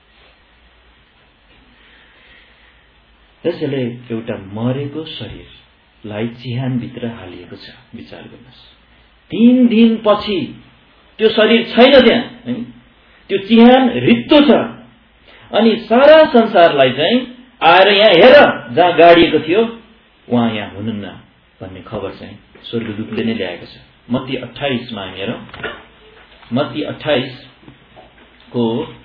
त्यसैले एउटा मरेको शरीरलाई चिहानभित्र हालिएको छ। विचार गर्नुहोस्, 3 दिनपछि त्यो शरीर छैन त्यहाँ है, त्यो चिहान रित्तो छ। अनि सारा संसारलाई चाहिँ आएर यहाँ हेर जहाँ गाडिएको थियो उहाँ यहाँ हुनुहुन्न भन्ने खबर चाहिँ स्वर्गदूतले नै ल्याएको छ। मत्ती 28 मा हेरौँ। मत्ती 28 को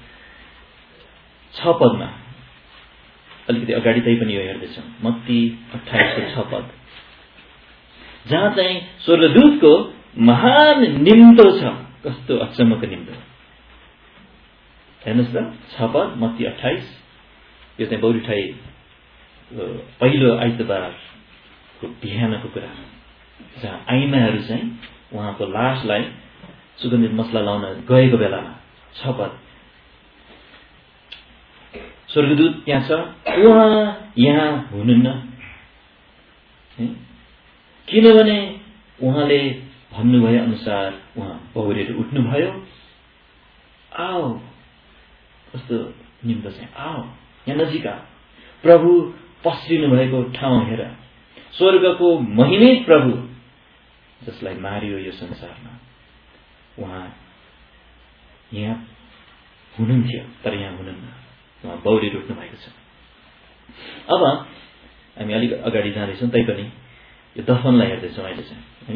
6 पदमा, अलिकति अगाडि तै पनि यो हेर्दैछौँ। मत्ती 28 को 6 पद, जहाँ चाहिँ स्वर्गदूतको महान निम्तो छ। कस्तो अचम्मको निम्तो हेर्नुहोस् त, 6 पद मत्ती 28। यो चाहिँ बौरी उठाइ पहिलो आइतबारको बिहानको कुरा, जहाँ आइमाहरू चाहिँ उहाँको लासलाई सुगन्धित मसला लाउन गएको बेलामा 6 पद, स्वर्गदूत त्यहाँ छ, उहाँ यहाँ हुनुहुन्न, किनभने उहाँले भन्नुभए अनुसार उहाँ बौरेर उठ्नुभयो। आओ, कस्तो निम्तो चाहिँ, आओ यहाँ नजिक आओ, प्रभु पस्रिनु भएको ठाउँ हेर, स्वर्गको महिमित प्रभु जसलाई मारियो यो संसारमा, उहाँ यहाँ हुनुहुन्थ्यो तर यहाँ हुनुहुन्न, उहाँ बौरेर उठ्नु भएको छ। अब हामी अलिक अगाडि जाँदैछौँ, तैपनि यो दफनलाई हेर्दैछौँ अहिले चाहिँ है।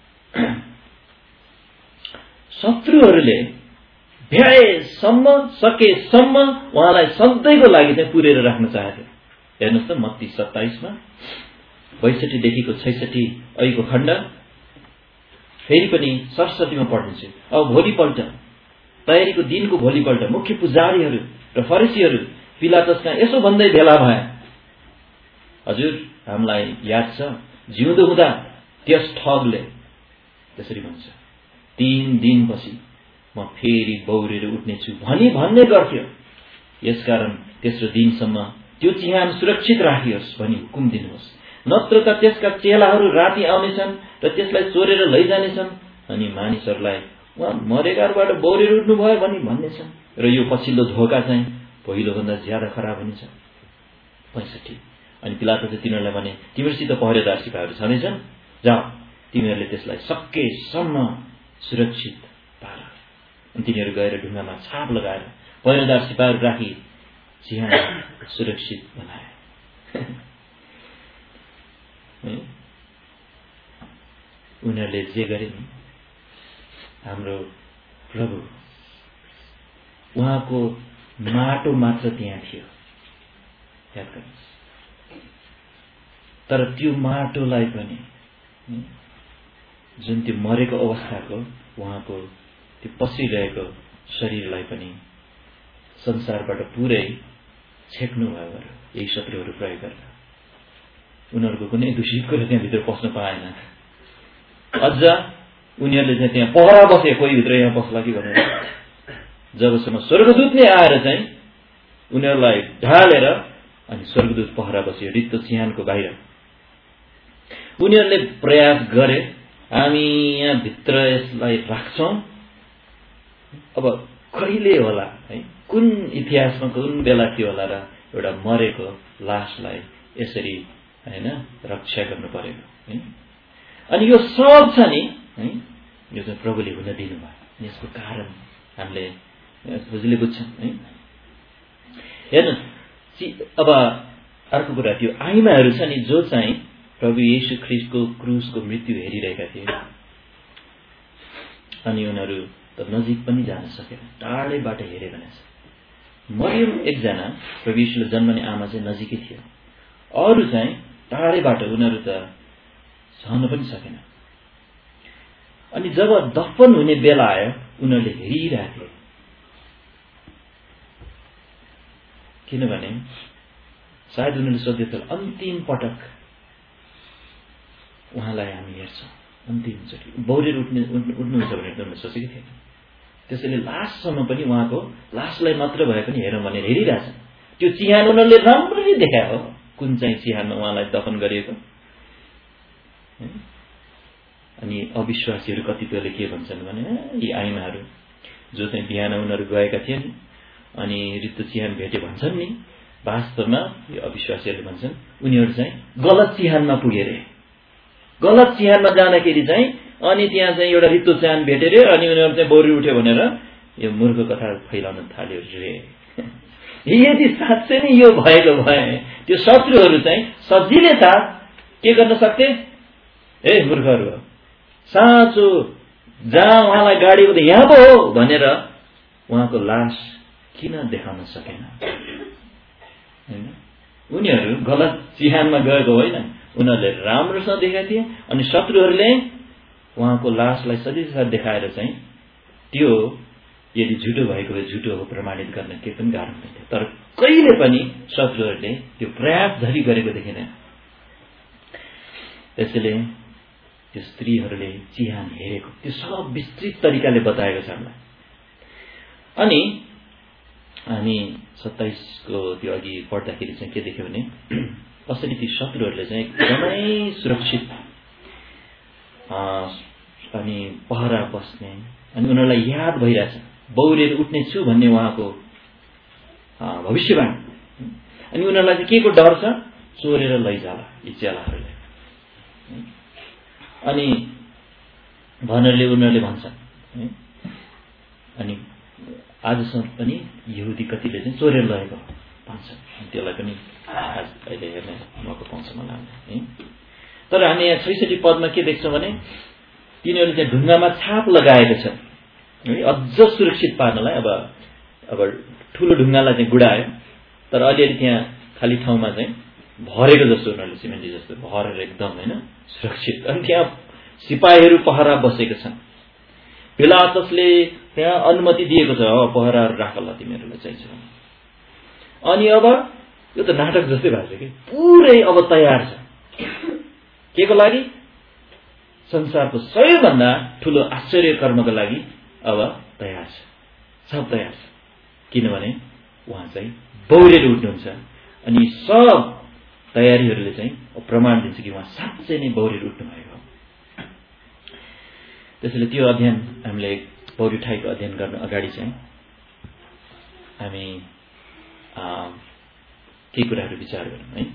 शत्रुहरूले भ्याएसम्म सकेसम्म उहाँलाई सधैँको लागि चाहिँ पुरेर राख्न चाहेको। हेर्नुहोस् त मत्ती 27 मा 62 देखिको 66 अहिलेको खण्ड, फेरि पनि 67 मा पढ्नुहुन्छ। अब भोलिपल्ट, तयारीको दिनको भोलिपल्ट मुख्य पुजारीहरू र फरिसीहरू पिलातसका यसो भन्दै भेला भए, हजुर हामीलाई याद छ जिउँदो हुँदा त्यस ठगले त्यसरी भन्छ, 3 दिनपछि म फेरि बौरेर उठ्नेछु भन्ने गर्थ्यो। यसकारण तेस्रो दिनसम्म त्यो चिहान सुरक्षित राखियोस् भनी हुकुम दिनुहोस्, नत्र त त्यसका चेलाहरू राति आउनेछन् र त्यसलाई चोरेर लैजानेछन् अनि मानिसहरूलाई उहाँ मरेकाबाट बौरेर उठ्नु भयो भनी भन्नेछन् र यो पछिल्लो धोका चाहिँ पहिलोभन्दा ज्यादा खराब हुनेछ। 65 अनि पिलातसले तिनीहरूलाई भने, तिमीहरूसित पहरेदार सिपाहीहरू छँदैछन्, जाऊ तिमीहरूले त्यसलाई सकेसम्म सुरक्षित पार। अनि तिनीहरू गएर ढुङ्गामा छाप लगाएर पहरेदार सिपाहीहरू राखी चिहान सुरक्षित बनाए। उनीहरूले जे गरे नि, हाम्रो प्रभु उहाँको माटो मात्र त्यहाँ थियो, याद गर्नुहोस्। तर त्यो माटोलाई पनि, जुन त्यो मरेको अवस्थाको उहाँको त्यो पसिरहेको शरीरलाई पनि संसारबाट पुरै छेक्नु भयो यही शत्रुहरू प्रयोग गरेर। उनीहरूको कुनै दूषित कुरा त्यहाँभित्र पस्न पाएन। अझ उनीहरूले चाहिँ त्यहाँ पहरा बसे, कोही भित्र यहाँ पस्ला कि भनेर, जबसम्म स्वर्गदूत नै आएर चाहिँ उनीहरूलाई ढालेर अनि स्वर्गदूत पहरा बस्यो रित्तो चिहानको बाहिर। उनीहरूले प्रयास गरे, हामी यहाँ भित्र यसलाई राख्छौँ, अब कहिले होला है, कुन इतिहासमा कुन बेला थियो होला र एउटा मरेको लासलाई यसरी हैन रक्षा गर्नु परेको है। अनि यो सब छ नि है, यो चाहिँ प्रभुले हुन दिनुभयो। यसको कारण हामीले बुझ्ले बुझ्छौँ है। हेर्नुहोस्, अब अर्को कुरा, त्यो आइमाहरू छ नि जो चाहिँ प्रभु येशू ख्रीष्टको क्रुसको मृत्यु हेरिरहेका थिए, अनि उनीहरू त नजिक पनि जान सकेन, टाढैबाट हेरेको रहेछ। मरियम एकजना प्रभु येशूले जन्मने आमा चाहिँ नजिकै थियो, अरू चाहिँ टाढैबाट, उनीहरू त सहन पनि सकेन। अनि जब दफन हुने बेला आयो उनीहरूले हेरिरहेको थिए, किनभने सायद उनीहरूले सोध्यो त अन्तिम पटक उहाँलाई हामी हेर्छौँ, अन्तिमचोटि बौरेर उठ्नुहुन्छ भनेर उनीहरूले सोचेकै थिएन। त्यसैले लास्टसम्म पनि उहाँको लासलाई मात्र भए पनि हेरौँ भनेर हेरिरहेछन्। त्यो चिहान उनीहरूले राम्ररी देखायो हो, कुन चाहिँ चिहानमा उहाँलाई दफन गरिएको। अनि अविश्वासीहरू कतिपयले के भन्छन् भने यी आइमाहरू जो चाहिँ बिहान उनीहरू गएका थिए नि अनि रित्तो चिहान भेटे भन्छन् नि, वास्तवमा यो अविश्वासीहरूले भन्छन् उनीहरू चाहिँ गलत चिहानमा पुगे रे। गलत चिहानमा जाँदाखेरि चाहिँ अनि त्यहाँ चाहिँ एउटा रित्तो चिहान भेटे रे अनि उनीहरू चाहिँ बौरी उठ्यो भनेर यो मूर्ख कथा फैलाउन थाल्यो रे। यदि साँच्चै नै यो भएको भए त्यो शत्रुहरू चाहिँ सजिलै साथ के गर्न सक्थे? ए मूर्खहरू हो, साँचो जहाँ उहाँलाई गाडी यहाँ पो हो भनेर उहाँको लास किन देखाउन सकेन? हैन, उनीहरू गलत चिहानमा गएको होइन, उनीहरूले राम्रोसँग देखाएको थिए। अनि शत्रुहरूले उहाँको लासलाई सजिलै देखाएर चाहिँ त्यो यदि झुटो भएको भए झुटो हो प्रमाणित गर्न केही पनि गाह्रो हुन्थ्यो। तर कहिले पनि शत्रुहरूले त्यो प्रयास धरि गरेको देखिन। त्यसैले त्यो स्त्रीहरूले चिहान हेरेको त्यो सब विस्तृत तरिकाले बताएको छ हामीलाई। अनि हामी 27 को त्यो अघि पढ्दाखेरि चाहिँ के देख्यो भने कसरी ती शत्रुहरूले चाहिँ एकदमै सुरक्षित अनि पहरा बस्ने अनि उनीहरूलाई याद भइरहेछ बौरेर उठ्ने छु भन्ने उहाँको भविष्यवाणी। अनि उनीहरूलाई चाहिँ के को डर छ? चोरेर लैजाला यी चेलाहरूले। अनि उनीहरूले भन्छन् अनि आजसम्म पनि यहुदी कतिले चाहिँ चोरेर लगेको भन्छन्। त्यसलाई पनि आज अहिले हेर्ने मौका पाउँछ मलाई। तर हामी यहाँ 66 पदमा के देख्छौँ भने तिनीहरूले चाहिँ ढुङ्गामा छाप लगाएको छ अझ सुरक्षित पार्नलाई। अब ठुलो ढुङ्गालाई चाहिँ गुडायो, तर अलिअलि त्यहाँ खाली ठाउँमा चाहिँ भरेको जस्तो उनीहरूले सिमेन्टी जस्तो भरेर एकदम होइन सुरक्षित। अनि त्यहाँ सिपाहीहरू पहरा बसेको छन्। पिलातसले त्यहाँ अनुमति दिएको छ पहराहरू राख ल तिमीहरूलाई चाहिन्छ। अनि अब यो त नाटक जस्तै भएको छ कि पुरै अब तयार छ के को लागि? संसारको सबैभन्दा ठुलो आश्चर्य कर्मको लागि अब तयार छ, सब तयार छ। किनभने उहाँ चाहिँ बौरेर उठ्नुहुन्छ अनि सब तयारीहरूले चाहिँ प्रमाण दिन्छ कि उहाँ साँच्चै नै बौरेर उठ्नु भएको हो। त्यसैले त्यो अध्ययन हामीले बौरी ठाईको अध्ययन गर्न अगाडि चाहिँ हामी केही कुराहरू विचार गरौँ है।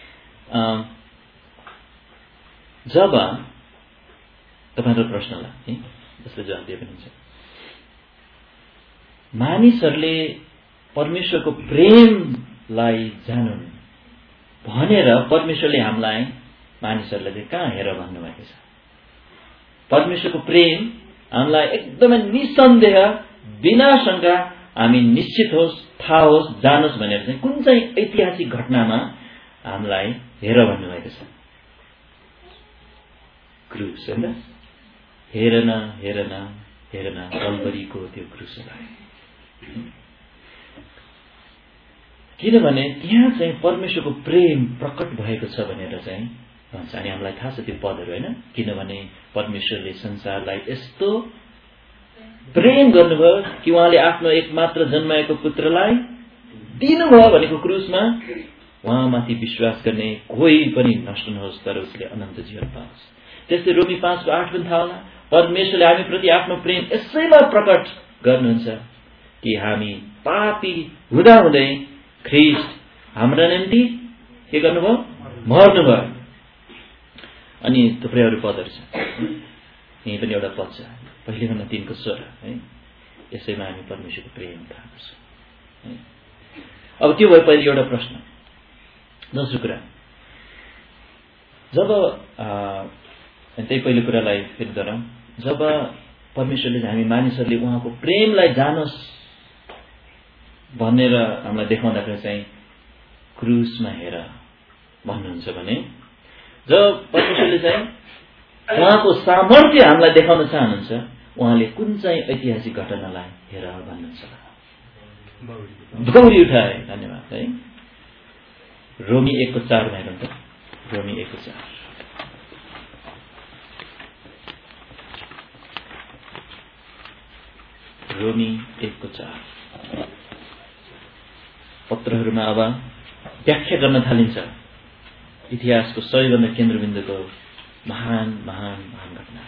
जब तपाईहरुको प्रश्नलाई है जसले जवाफ दिए पनि हुन्छ, मानिसहरूले परमेश्वरको प्रेमलाई जानुन् भनेर परमेश्वरले हामीलाई मानिसहरूलाई चाहिँ कहाँ हेर भन्नुभएको छ? परमेश्वरको प्रेम हामीलाई एकदमै निसन्देह बिना शंका हामी निश्चित होस्, थाहा होस्, जानोस् भनेर चाहिँ कुन चाहिँ ऐतिहासिक घटनामा हामीलाई हेर भन्नुभएको छ? क्रुस हैन? हेरन हेरन हेरन कल्वरीको त्यो क्रुसलाई। किनभने त्यहाँ चाहिँ परमेश्वरको प्रेम प्रकट भएको छ भनेर चाहिँ भन्छ। अनि हामीलाई थाहा छ त्यो पदहरू हैन? किनभने परमेश्वरले संसारलाई यस्तो प्रेम गर्नुभयो कि उहाँले आफ्नो एकमात्र जन्माएको पुत्रलाई दिनुभयो भनेको क्रुसमा, उहाँमाथि विश्वास गर्ने कोही पनि नष्ट नहोस् तर उसले अनन्त जीवन पाओस्। त्यस्तै रोमी 5 को 8 पनि थाहा होला, परमेश्वरले हामी प्रति आफ्नो प्रेम यसैमा प्रकट गर्नुहुन्छ कि हामी पापी हुँदा हुँदै ख्रीष्ट हाम्रा निम्ति के गर्नुभयो? मर्नुभयो। अनि थुप्रै अरू पदहरू छ। यही पनि एउटा पद छ, पहिले खण्ड 3 को 16 है। यसैमा हामी परमेश्वरको प्रेम थाहा गर्छौँ। अब त्यो भयो पहिले एउटा प्रश्न। दोस्रो कुरा, जब त्यही पहिलो कुरालाई फेरि गरौँ, जब परमेश्वरले हामी मानिसहरूले उहाँको प्रेमलाई जानोस् भनेर हामीलाई देखाउँदाखेरि चाहिँ क्रुसमा हेर भन्नुहुन्छ भने, जब परमेश्वरले चाहिँ उहाँको सामर्थ्य हामीलाई देखाउन चाहनुहुन्छ, उहाँले कुन चाहिँ ऐतिहासिक घटनालाई हेर भन्नुहुन्छ। दौडी उठाए। धन्यवाद है। रोमी 1:4 हेरौँ त। रोमी 1:4। रोमी 1:4 पत्रहरूमा अब व्याख्या गर्न थालिन्छ इतिहासको सबैभन्दा केन्द्रबिन्दुको महान महान महान घटना,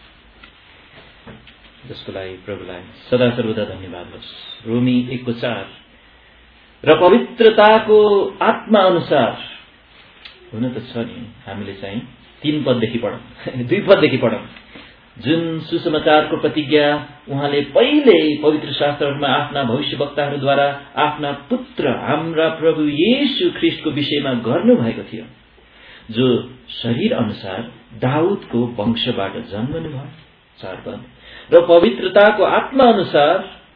जसको लागि प्रभुलाई सदा सर्वदा धन्यवाद होस्। रोमी 1:4 र पवित्रताको आत्मा अनुसार हुन त छ नि, हामीले चाहिँ 3 पददेखि पढौँ 2 पददेखि पढौँ। जुन सुसमाचारको प्रतिज्ञा उहाँले पहिले पवित्र शास्त्रहरूमा आफ्ना भविष्यवक्ताहरूद्वारा आफ्ना पुत्र हाम्रा प्रभु येशू ख्रीष्टको विषयमा गर्नुभएको थियो, जो शरीर अनुसार दाउदको वंशबाट जन्मनु भयो। 4 पद। र पवित्रताको आत्मा अनुसार,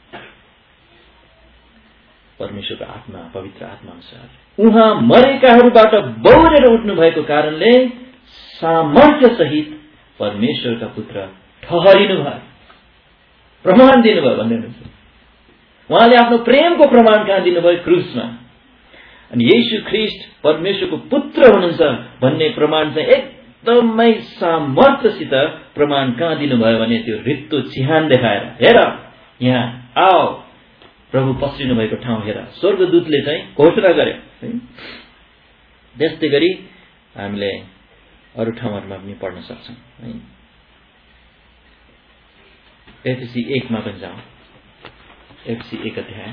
परमेश्वरको आत्मा, पवित्र आत्मा अनुसार उहाँ मरेकाहरूबाट बौरेर उठ्नु भएको कारणले सामर्थ्य सहित परमेश्वरका पुत्र ठहरिनु भयो, प्रमाण दिनुभयो भन्दै हुनुहुन्छ। उहाँले आफ्नो प्रेमको प्रमाण कहाँ दिनुभयो? क्रुसमा। अनि येशू ख्रीष्ट परमेश्वरको पुत्र हुनुहुन्छ भन्ने प्रमाण चाहिँ एकदमै सामर्थ्यसित प्रमाण कहाँ दिनुभयो भने त्यो रित्तो चिहान देखाएर, हेर यहाँ आओ, प्रभु पस्रिनु भएको ठाउँ हेर, स्वर्गदूतले चाहिँ घोषणा गर्यो। त्यस्तै गरी हामीले अरू ठाउँहरूमा पनि पढ्न सक्छौँ। एफएसी 1 पनि जाउँ। एफएसी 1 अध्याय।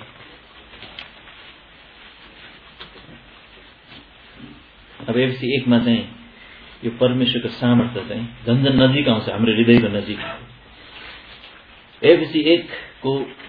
अब एफएसी 1 चाहिँ यो परमेश्वरको सामर्थ्य चाहिँ झन् नजिक आउँछ, हाम्रो हृदयको नजिक। एफएसी 1 को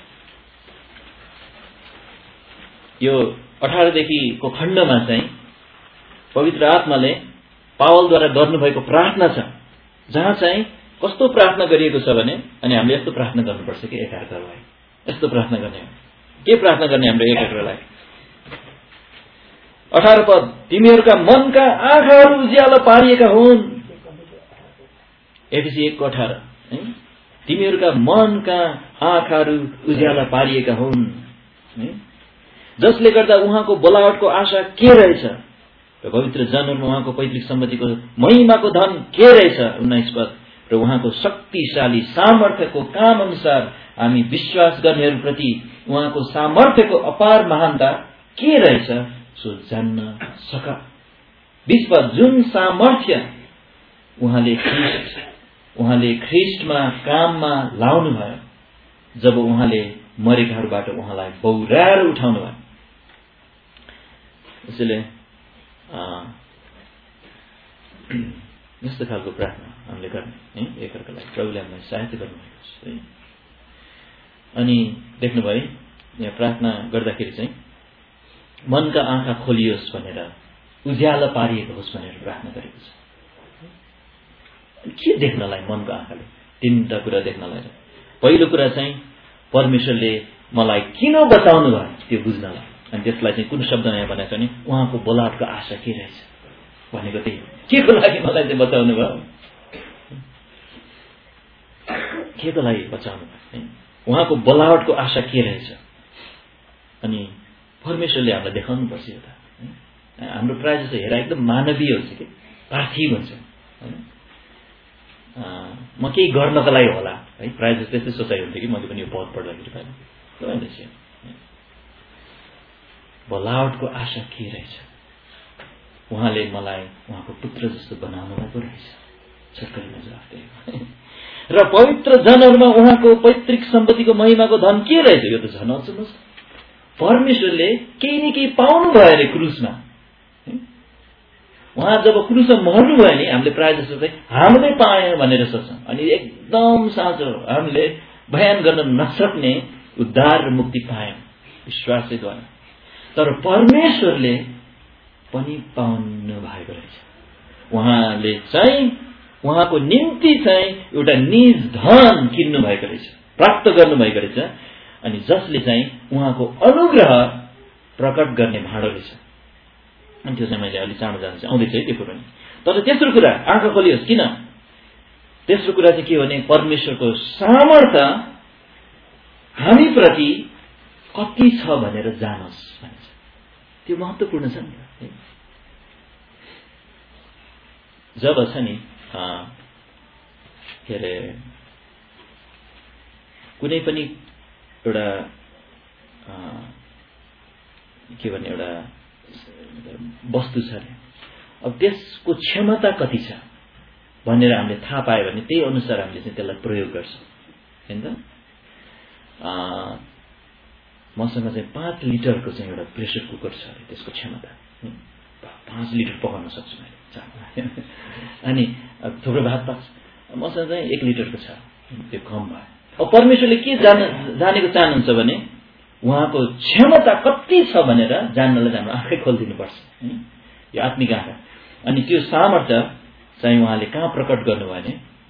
यो 18 देखिको खण्डमा चाहिँ पवित्र आत्माले पावलद्वारा गर्नुभएको प्रार्थना छ, जहाँ चाहिँ कस्तो प्रार्थना गरिएको छ भने, अनि हामीले यस्तो प्रार्थना गर्नुपर्छ कि एकाअर्कालाई यस्तो प्रार्थना गर्ने हो। के प्रार्थना गर्ने हाम्रो एकाअर्कालाई? 18 पद। तिमीहरूका मनका आँखाहरू उज्यालो पारिएका हुन्। एफएसी 1:18 है। तिमीहरूका मनका आँखाहरू उज्यालो पारिएका हुन्, जसले गर्दा उहाँको बोलावटको आशा के रहेछ र पवित्र जनहरूमा उहाँको पैतृक सम्पत्तिको महिमाको धन के रहेछ। 19 पद। र उहाँको शक्तिशाली सामर्थ्यको काम अनुसार हामी विश्वास गर्नेहरूप्रति उहाँको सामर्थ्यको अपार महानता के रहेछ सो जान्न सक। 20 पद। जुन सामर्थ्य उहाँले ख्रीष्टमा काममा लाउनु भयो जब उहाँले मरेकाहरूबाट उहाँलाई बौराएर उठाउनु भयो। यसैले यस्तो खालको प्रार्थना हामीले गर्ने है एकअर्कालाई। प्रभुले हामीलाई सहायता गर्नुभएको छ। अनि देख्नुभयो यहाँ प्रार्थना गर्दाखेरि चाहिँ मनका आँखा खोलियोस् भनेर, उज्यालो पारिएको होस् भनेर प्रार्थना गरेको छ। के देख्नलाई मनको आँखाले? 3टा कुरा देख्नलाई। पहिलो कुरा चाहिँ परमेश्वरले मलाई किन बचाउनु भयो त्यो बुझ्नलाई। अनि त्यसलाई चाहिँ कुन शब्दमा यहाँ भनेको छ भने उहाँको बोलावटको आशा के रहेछ भनेको त्यही। के को लागि मलाई चाहिँ बचाउनु भयो, के को लागि बचाउनु भयो, उहाँको बोलावटको आशा के रहेछ। अनि परमेश्वरले हामीलाई देखाउनु पर्छ एउटा। हाम्रो प्रायः जस्तो हेरा एकदम मानवीय हुन्छ कि पार्थिव हुन्छ। म केही गर्नको लागि होला है, प्रायः जस्तो त्यस्तै सोचाइ हुन्थ्यो कि मैले पनि यो पद पढ्दाखेरि पहिला। बोलावटको आशा के रहेछ, उहाँले मलाई उहाँको पुत्र जस्तो बनाउनु भएको रहेछ। छोटकरीमा जवाफ दिएको। र पवित्र जनहरूमा उहाँको पैतृक सम्पत्तिको महिमाको धन के रहेछ। यो त झन् अचम्म छ। परमेश्वरले केही न केही पाउनु भयो अरे क्रुसमा। उहाँ जब क्रुसमा मर्नुभयो नि, हामीले प्रायः जस्तो चाहिँ हामीले पायौँ भनेर सोच्छौँ। अनि एकदम साँचो हामीले बयान गर्न नसक्ने उद्धार र मुक्ति पायौँ विश्वासैद्वारा। तर परमेश्वरले पनि पाउनु भएको रहेछ। उहाँले चाहिँ उहाँको निम्ति चाहिँ एउटा निज धन किन्नु भएको रहेछ, प्राप्त गर्नु भएको रहेछ। अनि जसले चाहिँ उहाँको अनुग्रह प्रकट गर्ने भाँडो रहेछ। अनि त्यो चाहिँ मैले अलि चाँडो जानु चाहिँ आउँदैछ है त्यो कुरो नि। तर तेस्रो कुरा, आँखा खोलियोस्। किन? तेस्रो कुरा चाहिँ के भने परमेश्वरको सामर्थ्य हामीप्रति कति छ भनेर जानोस् भन्छ। त्यो महत्त्वपूर्ण छ नि। जब छ नि के अरे कुनै पनि एउटा के भने एउटा वस्तु छ अरे, अब त्यसको क्षमता कति छ भनेर हामीले थाहा पायो भने त्यही अनुसार हामीले चाहिँ त्यसलाई प्रयोग गर्छौँ हैन त। मसँग चाहिँ 5 लिटरको चाहिँ एउटा प्रेसर कुकर छ अरे, त्यसको क्षमता 5 लिटर पकाउन सक्छु मैले अनि थुप्रो भात पाक्छ। मसँग चाहिँ 1 लिटरको छ, त्यो कम भयो। अब परमेश्वरले के जानेको चाहनुहुन्छ भने उहाँको क्षमता कति छ भनेर जान्नलाई हाम्रो आँखै खोलिदिनुपर्छ, यो आत्मिक आँखा। अनि त्यो सामर्थ्य चाहिँ उहाँले कहाँ प्रकट गर्नुभयो भने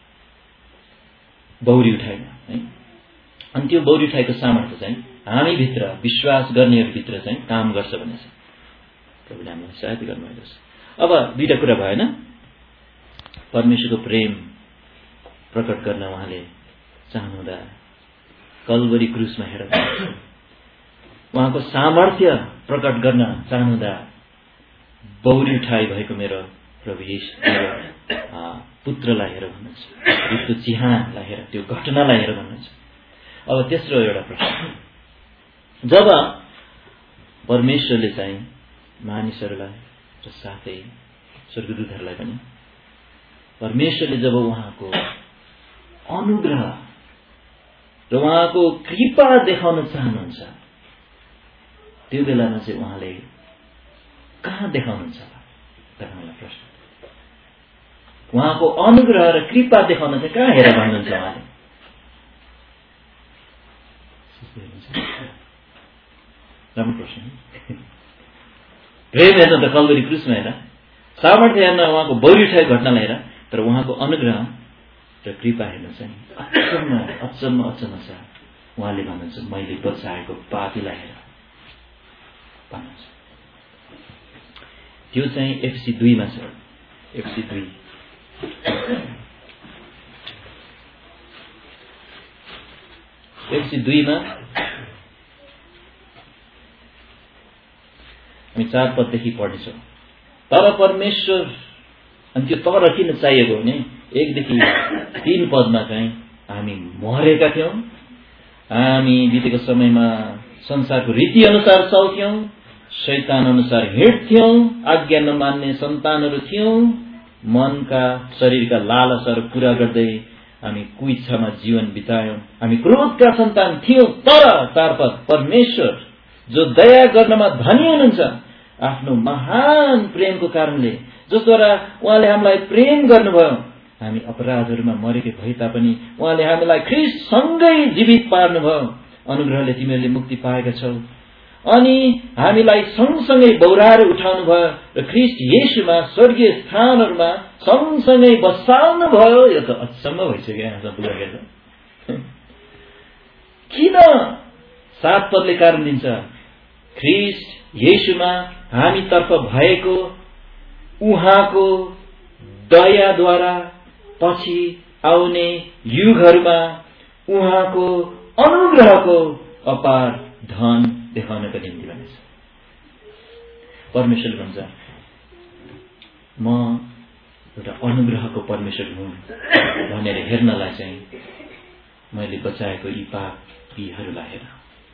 बौरी उठाइमा है। अनि त्यो बौरी उठाइको सामर्थ्य चाहिँ हामीभित्र विश्वास गर्नेहरूभित्र चाहिँ काम गर्छ भन्ने छ। प्रभुले हामीलाई सहायता गर्नुभएको छ। अब दुईटा कुरा भयो हैन, परमेश्वरको प्रेम प्रकट गर्न उहाँले चाहनुहुँदा कल्वरी क्रुसमा हेर, उहाँको सामर्थ्य प्रकट गर्न चाहनुहुँदा बौरी उठाइ भएको मेरो प्रभु येशू पुत्रलाई हेर भन्नुहुन्छ, त्यो चिहानलाई हेर, त्यो घटनालाई हेर भन्नुहुन्छ। अब तेस्रो एउटा प्रश्न, जब परमेश्वरले चाहिँ मानिसहरूलाई र साथै स्वर्गदूतहरूलाई पनि परमेश्वरले जब उहाँको अनुग्रह र उहाँको कृपा देखाउन चाहनुहुन्छ त्यो बेलामा चाहिँ उहाँले कहाँ देखाउनुहुन्छ तपाईँलाई प्रश्न। उहाँको अनुग्रह र कृपा देखाउन चाहिँ कहाँ हेर भन्नुहुन्छ उहाँले? राम्रो प्रश्न। प्रेम हेर्न त कल्वरी क्रुसमा हेर, सामर्थ्य हेर्न उहाँको बौरी उठाएको घटनालाई हेर, तर उहाँको अनुग्रह र कृपा हेर्न चाहिँ अचम्म छ। उहाँले भन्नुहुन्छ मैले बचाएको पापीलाई हेर भन्नुहुन्छ। त्यो चाहिँ एफएसी 2 मा छ। एफएसी 2 मा हामी 4 पददेखि पढ्नेछौँ। तर परमेश्वर, अनि त्यो तर किन चाहिएको भने 1 देखि 3 पदमा चाहिँ हामी मरेका थियौँ, हामी बितेको समयमा संसारको रीति अनुसार चल्थ्यौँ, शैतान अनुसार हिँड्थ्यौँ, आज्ञा नमान्ने सन्तानहरू थियौँ, मनका शरीरका लालसाहरू पूरा गर्दै हामी कुइच्छामा जीवन बितायौँ, हामी क्रोधका सन्तान थियौँ। तर 4 पद, परमेश्वर जो दया गर्नमा धनी हुनुहुन्छ आफ्नो महान प्रेमको कारणले, जसद्वारा उहाँले हामीलाई प्रेम गर्नुभयो, हामी अपराधहरूमा मरेकै भए तापनि उहाँले हामीलाई ख्रीष्टसँगै जीवित पार्नुभयो। अनुग्रहले तिमीहरूले मुक्ति पाएका छौ अनि हामीलाई सँगसँगै बौराएर उठाउनु भयो र ख्रीष्ट येशूमा स्वर्गीय स्थानहरूमा सँगसँगै बसाल्नु भयो। यो त अचम्म भइसक्यो। किन 7 पदले कारण दिन्छ, ख्रीष्ट येशूमा हामीतर्फ भएको उहाँको दयाद्वारा पछि आउने युगहरूमा उहाँको अनुग्रहको अपार धन देखाउनको निम्ति भनेछ। परमेश्वरले भन्छ म एउटा अनुग्रहको परमेश्वर हुँ भनेर हेर्नलाई चाहिँ मैले बचाएको यी पापीहरूलाई हेर,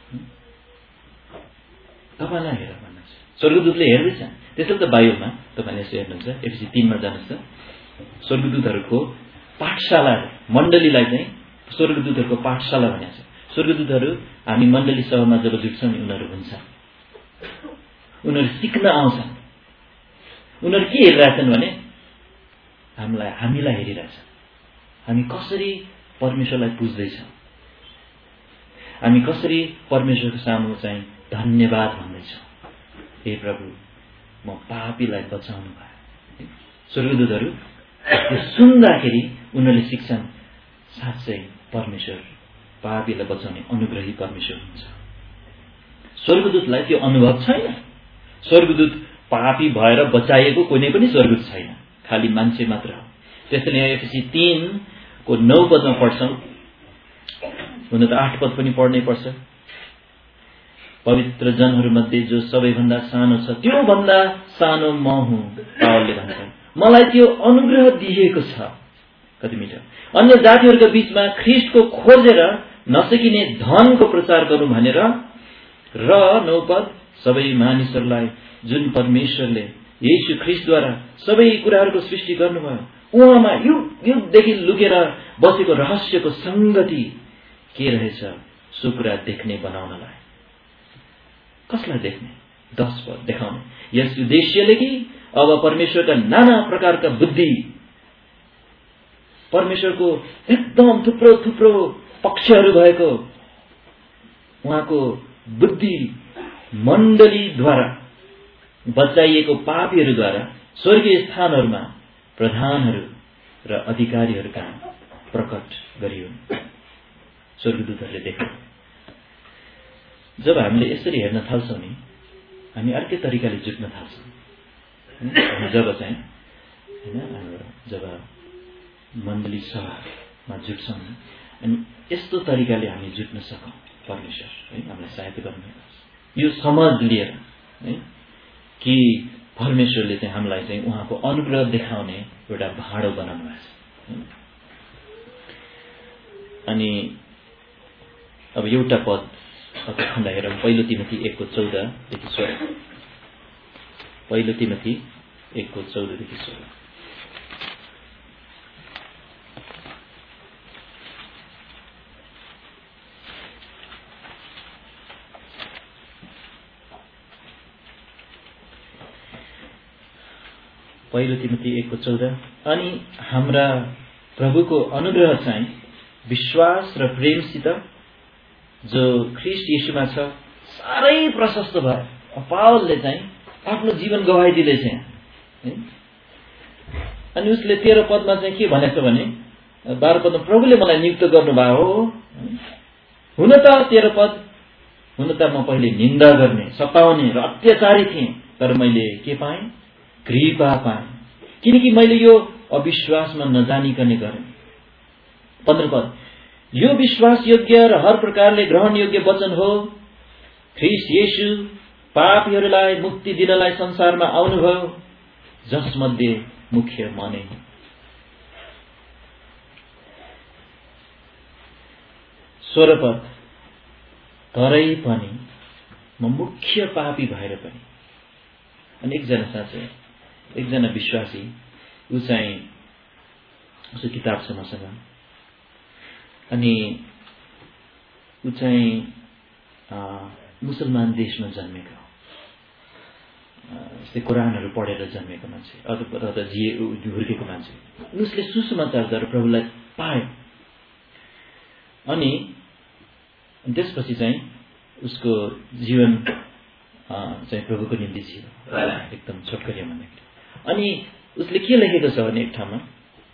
तपाईँलाई हेर भन्नुहुन्छ। स्वर्गदूतले हेर्दैछ। त्यसैले त बाइबलमा तपाईँले यसो हेर्नुहुन्छ, एफएसी 3 मा जानुहोस् त, स्वर्गदूतहरूको पाठशाला मण्डलीलाई चाहिँ स्वर्गदूतहरूको पाठशाला भनेको छ। स्वर्गदूतहरू हामी मण्डली सभामा जब जुट्छौँ नि उनीहरू हुन्छ, उनीहरू सिक्न आउँछन्। उनीहरू के हेरिरहेछन् भने हामीलाई हेरिरहेछन्, हामी कसरी परमेश्वरलाई पुज्दैछौँ, हामी कसरी परमेश्वरको सामु चाहिँ धन्यवाद भन्दैछौँ, हे प्रभु म पापीलाई बचाउनु भयो। स्वर्गदूतहरू सुन्दाखेरि उनीहरूले सिक्छन् साँच्चै परमेश्वर पापीलाई बचाउने अनुग्रही परमेश्वर हुन्छ। स्वर्गदूतलाई त्यो अनुभव छैन। स्वर्गदूत पापी भएर बचाइएको कुनै पनि स्वर्गदूत छैन, खालि मान्छे मात्र हो। त्यसैले एफएसी 3 को 9 पदमा पढ्छौं। हुन त 8 पद पनि पढ्नै पर्छ। पवित्र जनहरूमध्ये जो सबैभन्दा सानो छ त्यो भन्दा सानो म हुँ, पावलले भन्छ। मलाई त्यो अनुग्रह दिएको छ। कति मिठो। अन्य जातिहरूका बीचमा ख्रीष्टको खोजेर नसकिने धनको प्रचार गरौँ भनेर, र 9 पद, सबै मानिसहरूलाई जुन परमेश्वरले येशू ख्रीष्टद्वारा सबै कुराहरूको सृष्टि गर्नुभयो, उहाँमा युग युगदेखि लुकेर बसेको रहस्यको संगति के रहेछ सो कुरा देख्ने बनाउनलाई। कसलाई देख्ने? 10 पद देखाउने। यस उद्देश्यले कि अब परमेश्वरका नाना प्रकारका बुद्धि, परमेश्वरको एकदम थुप्रो थुप्रो पक्षहरू भएको उहाँको बुद्धि मण्डलीद्वारा बचाइएको पापीहरूद्वारा स्वर्गीय स्थानहरूमा प्रधानहरू र अधिकारीहरूका प्रकट गरियो। स्वर्गदूतहरूले देखे। जब हामीले यसरी हेर्न थाल्छौँ नि, हामी अर्कै तरिकाले जुट्न थाल्छौँ। जब चाहिँ जब मण्डली सभामा जुट्छौँ अनि यस्तो तरिकाले हामी जुट्न सकौँ, परमेश्वर हामीलाई सहायता गर्नुहुन्छ। यो समझ लिएर है कि परमेश्वरले चाहिँ हामीलाई चाहिँ उहाँको अनुग्रह देखाउने एउटा भाँडो बनाउनु भएको छ। अनि अब एउटा पद खण्ड हेरौँ। 1 तिमोथी 1:14 देखि 16। 1 तिमोथी 1:14 देखि 16। पहिलो तिमोथी 1:14। अनि हाम्रा प्रभुको अनुग्रह चाहिँ विश्वास र प्रेमसित जो ख्रीष्ट येशूमा छ साह्रै प्रशस्त भयो। पावलले चाहिँ आफ्नो जीवन गवाइदिँदैछ है। अनि उसले 13 पदमा चाहिँ के भनेछ भने, 12 पदमा प्रभुले मलाई नियुक्त गर्नुभयो हो। हुन त 13 पद, हुन त म पहिले निन्दा गर्ने, सताउने र अत्याचारी थिएँ, तर मैले के पाएँ? कृपा पाएँ, किनकि मैले यो अविश्वासमा नजानिकने गरेँ। 15 पद, यो विश्वास योग्य र हर प्रकारले ग्रहण योग्य वचन हो। ख्रीष्ट येशू पापीहरूलाई मुक्ति दिनलाई संसारमा आउनुभयो, जसमध्ये मुख्य म नै हुँ। 16 पद, तरै पनि म मुख्य पापी भएर पनि। अनि एकजना साथी, एकजना विश्वासी, ऊ चाहिँ उसको किताब छ मसँग। अनि ऊ चाहिँ मुसलमान देशमा जन्मेको, यस्तै कुरानहरू पढेर जन्मेको मान्छे, अथवा हुर्केको मान्छे। उसले सुसमाचार प्रभुलाई पायो। अनि त्यसपछि चाहिँ उसको जीवन चाहिँ प्रभुको निम्ति जियो, एकदम छोटकरीमा भन्दाखेरि। अनि उसले के लेखेको छ भने, एक ठाउँमा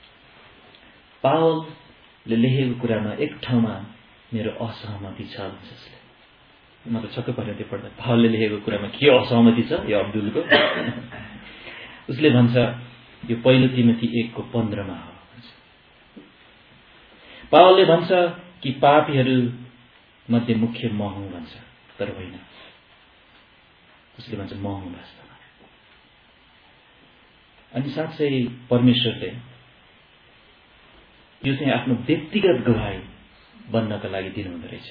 पावलले लेखेको कुरामा एक ठाउँमा मेरो असहमति छ भन्छ उसले। म त छक्क परेँ त्यो पढ्दा। पावलले लेखेको कुरामा के असहमति छ यो अब्दुलको? उसले भन्छ यो 1 तिमोथी 1:15 हो। पावलले भन्छ कि पापीहरू मध्ये मुख्य म हुँ भन्छ, तर होइन। उसले भन्छ म हुँ वास्तवमा। अनि साथै परमेश्वरले यो चाहिँ आफ्नो व्यक्तिगत गवाही बन्नका लागि दिनुहुँदो रहेछ।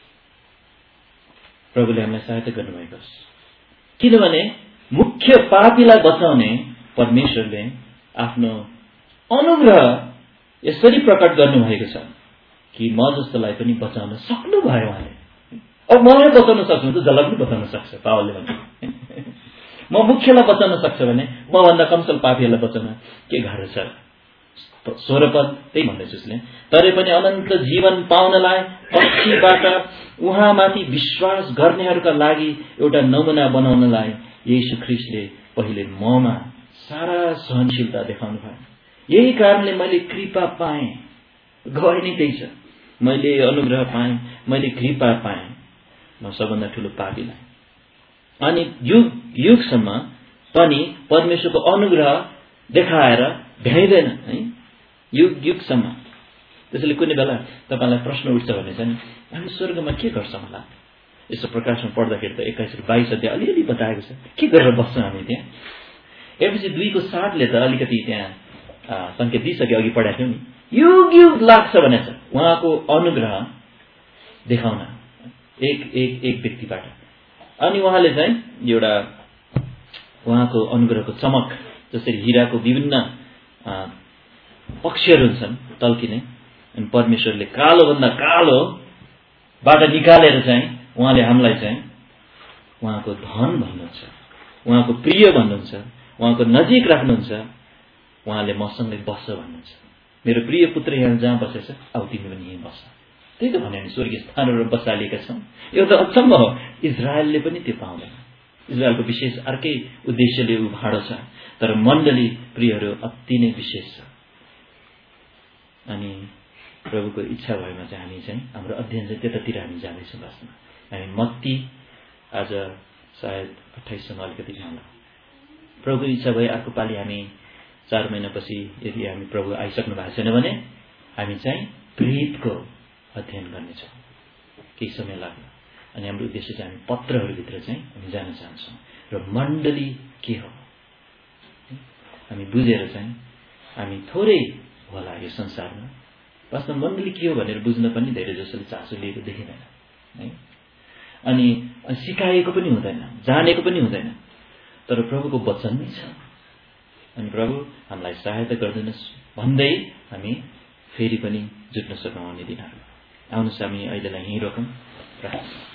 प्रभुले हामीलाई सहायता गर्नुभएको छ, किनभने मुख्य पापीलाई बचाउने परमेश्वरले आफ्नो अनुग्रह यसरी प्रकट गर्नुभएको छ कि म जस्तोलाई पनि बचाउन सक्नुभयो उहाँले। अब मलाई बचाउन सक्नु त जसलाई पनि बचाउन सक्छ। पावलले भन्छ म मुख्यलाई बचाउन सक्छ भने म भन्दा कमसल पापीहरूलाई बचाउन के गाह्रो छ। 16 पद त्यही भन्दैछ उसले, तरै पनि अनन्त जीवन पाउनलाई पछिबाट उहाँमाथि विश्वास गर्नेहरूका लागि एउटा नमुना बनाउनलाई येशू ख्रीष्टले पहिले ममा सारा सहनशीलता देखाउनु भयो। यही कारणले मैले कृपा पाएँ। गवाही नै त्यही छ, मैले अनुग्रह पाएँ, मैले कृपा पाएँ, म सबभन्दा ठुलो पापीलाई। अनि युग युगसम्म पनि परमेश्वरको अनुग्रह देखाएर भ्याइँदैन है। युग युगसम्म त्यसैले कुनै बेला तपाईँलाई प्रश्न उठ्छ भने चाहिँ हामी स्वर्गमा के गर्छौँ होला? यसो प्रकाशमा पढ्दाखेरि त 21-22 अध्याय अलिअलि बताएको छ। के गरेर बस्छौँ हामी त्यहाँ? एफएसी 2:7ले त अलिकति त्यहाँ सङ्केत दिइसक्यो, अघि पढाएको थियौँ नि। युग युग लाग्छ भनेछ उहाँको अनुग्रह देखाउन एक व्यक्तिबाट। अनि उहाँले चाहिँ एउटा उहाँको अनुग्रहको चमक, जसरी हिराको विभिन्न पक्षहरू हुन्छन् टल्किने, अनि परमेश्वरले कालोभन्दा कालोबाट निकालेर चाहिँ उहाँले हामीलाई चाहिँ उहाँको धन भन्नुहुन्छ, उहाँको प्रिय भन्नुहुन्छ, उहाँको नजिक राख्नुहुन्छ, उहाँले मसँगै बस्छ भन्नुहुन्छ। मेरो प्रिय पुत्र यहाँ जहाँ बसेछ, अब तिमी पनि यहीँ बस्छ। त्यही त भने हामी स्वर्गीय स्थानहरू बसालिएका छौँ। यो त अचम्म हो, इजरायलले पनि त्यो पाउँदैन। इजरायलको विशेष अर्कै उद्देश्यले ऊ भाँडो छ, तर मण्डली प्रियहरू अति नै विशेष छ। अनि प्रभुको इच्छा भएमा चाहिँ हामी चाहिँ हाम्रो अध्ययन चाहिँ त्यतातिर हामी जाँदैछौँ। बस्न हामी मत्ती आज सायद 28सम्म अलिकति जाउँला। प्रभुको इच्छा भए अर्को पालि हामी 4 महिनापछि यदि हामी प्रभु आइसक्नु भएको छैन भने हामी चाहिँ प्रेरितको अध्ययन गर्नेछौँ। केही समय लाग्ला। अनि हाम्रो उद्देश्य चाहिँ हामी पत्रहरूभित्र चाहिँ हामी जान चाहन्छौँ र मण्डली के हो हामी बुझेर चाहिँ हामी थोरै होला यो संसारमा वास्तव मण्डली के हो भनेर बुझ्न पनि धेरै जसोले चासो लिएको देखिँदैन है। अनि सिकाएको पनि हुँदैन, जानेको पनि हुँदैन, तर प्रभुको वचन नै छ। अनि प्रभु हामीलाई सहायता गरिदिनुहोस् भन्दै हामी फेरि पनि जुट्न सकौँ आउने दिनहरू। आउनुहोस् हामी अहिलेलाई यहीँ रोकौँ।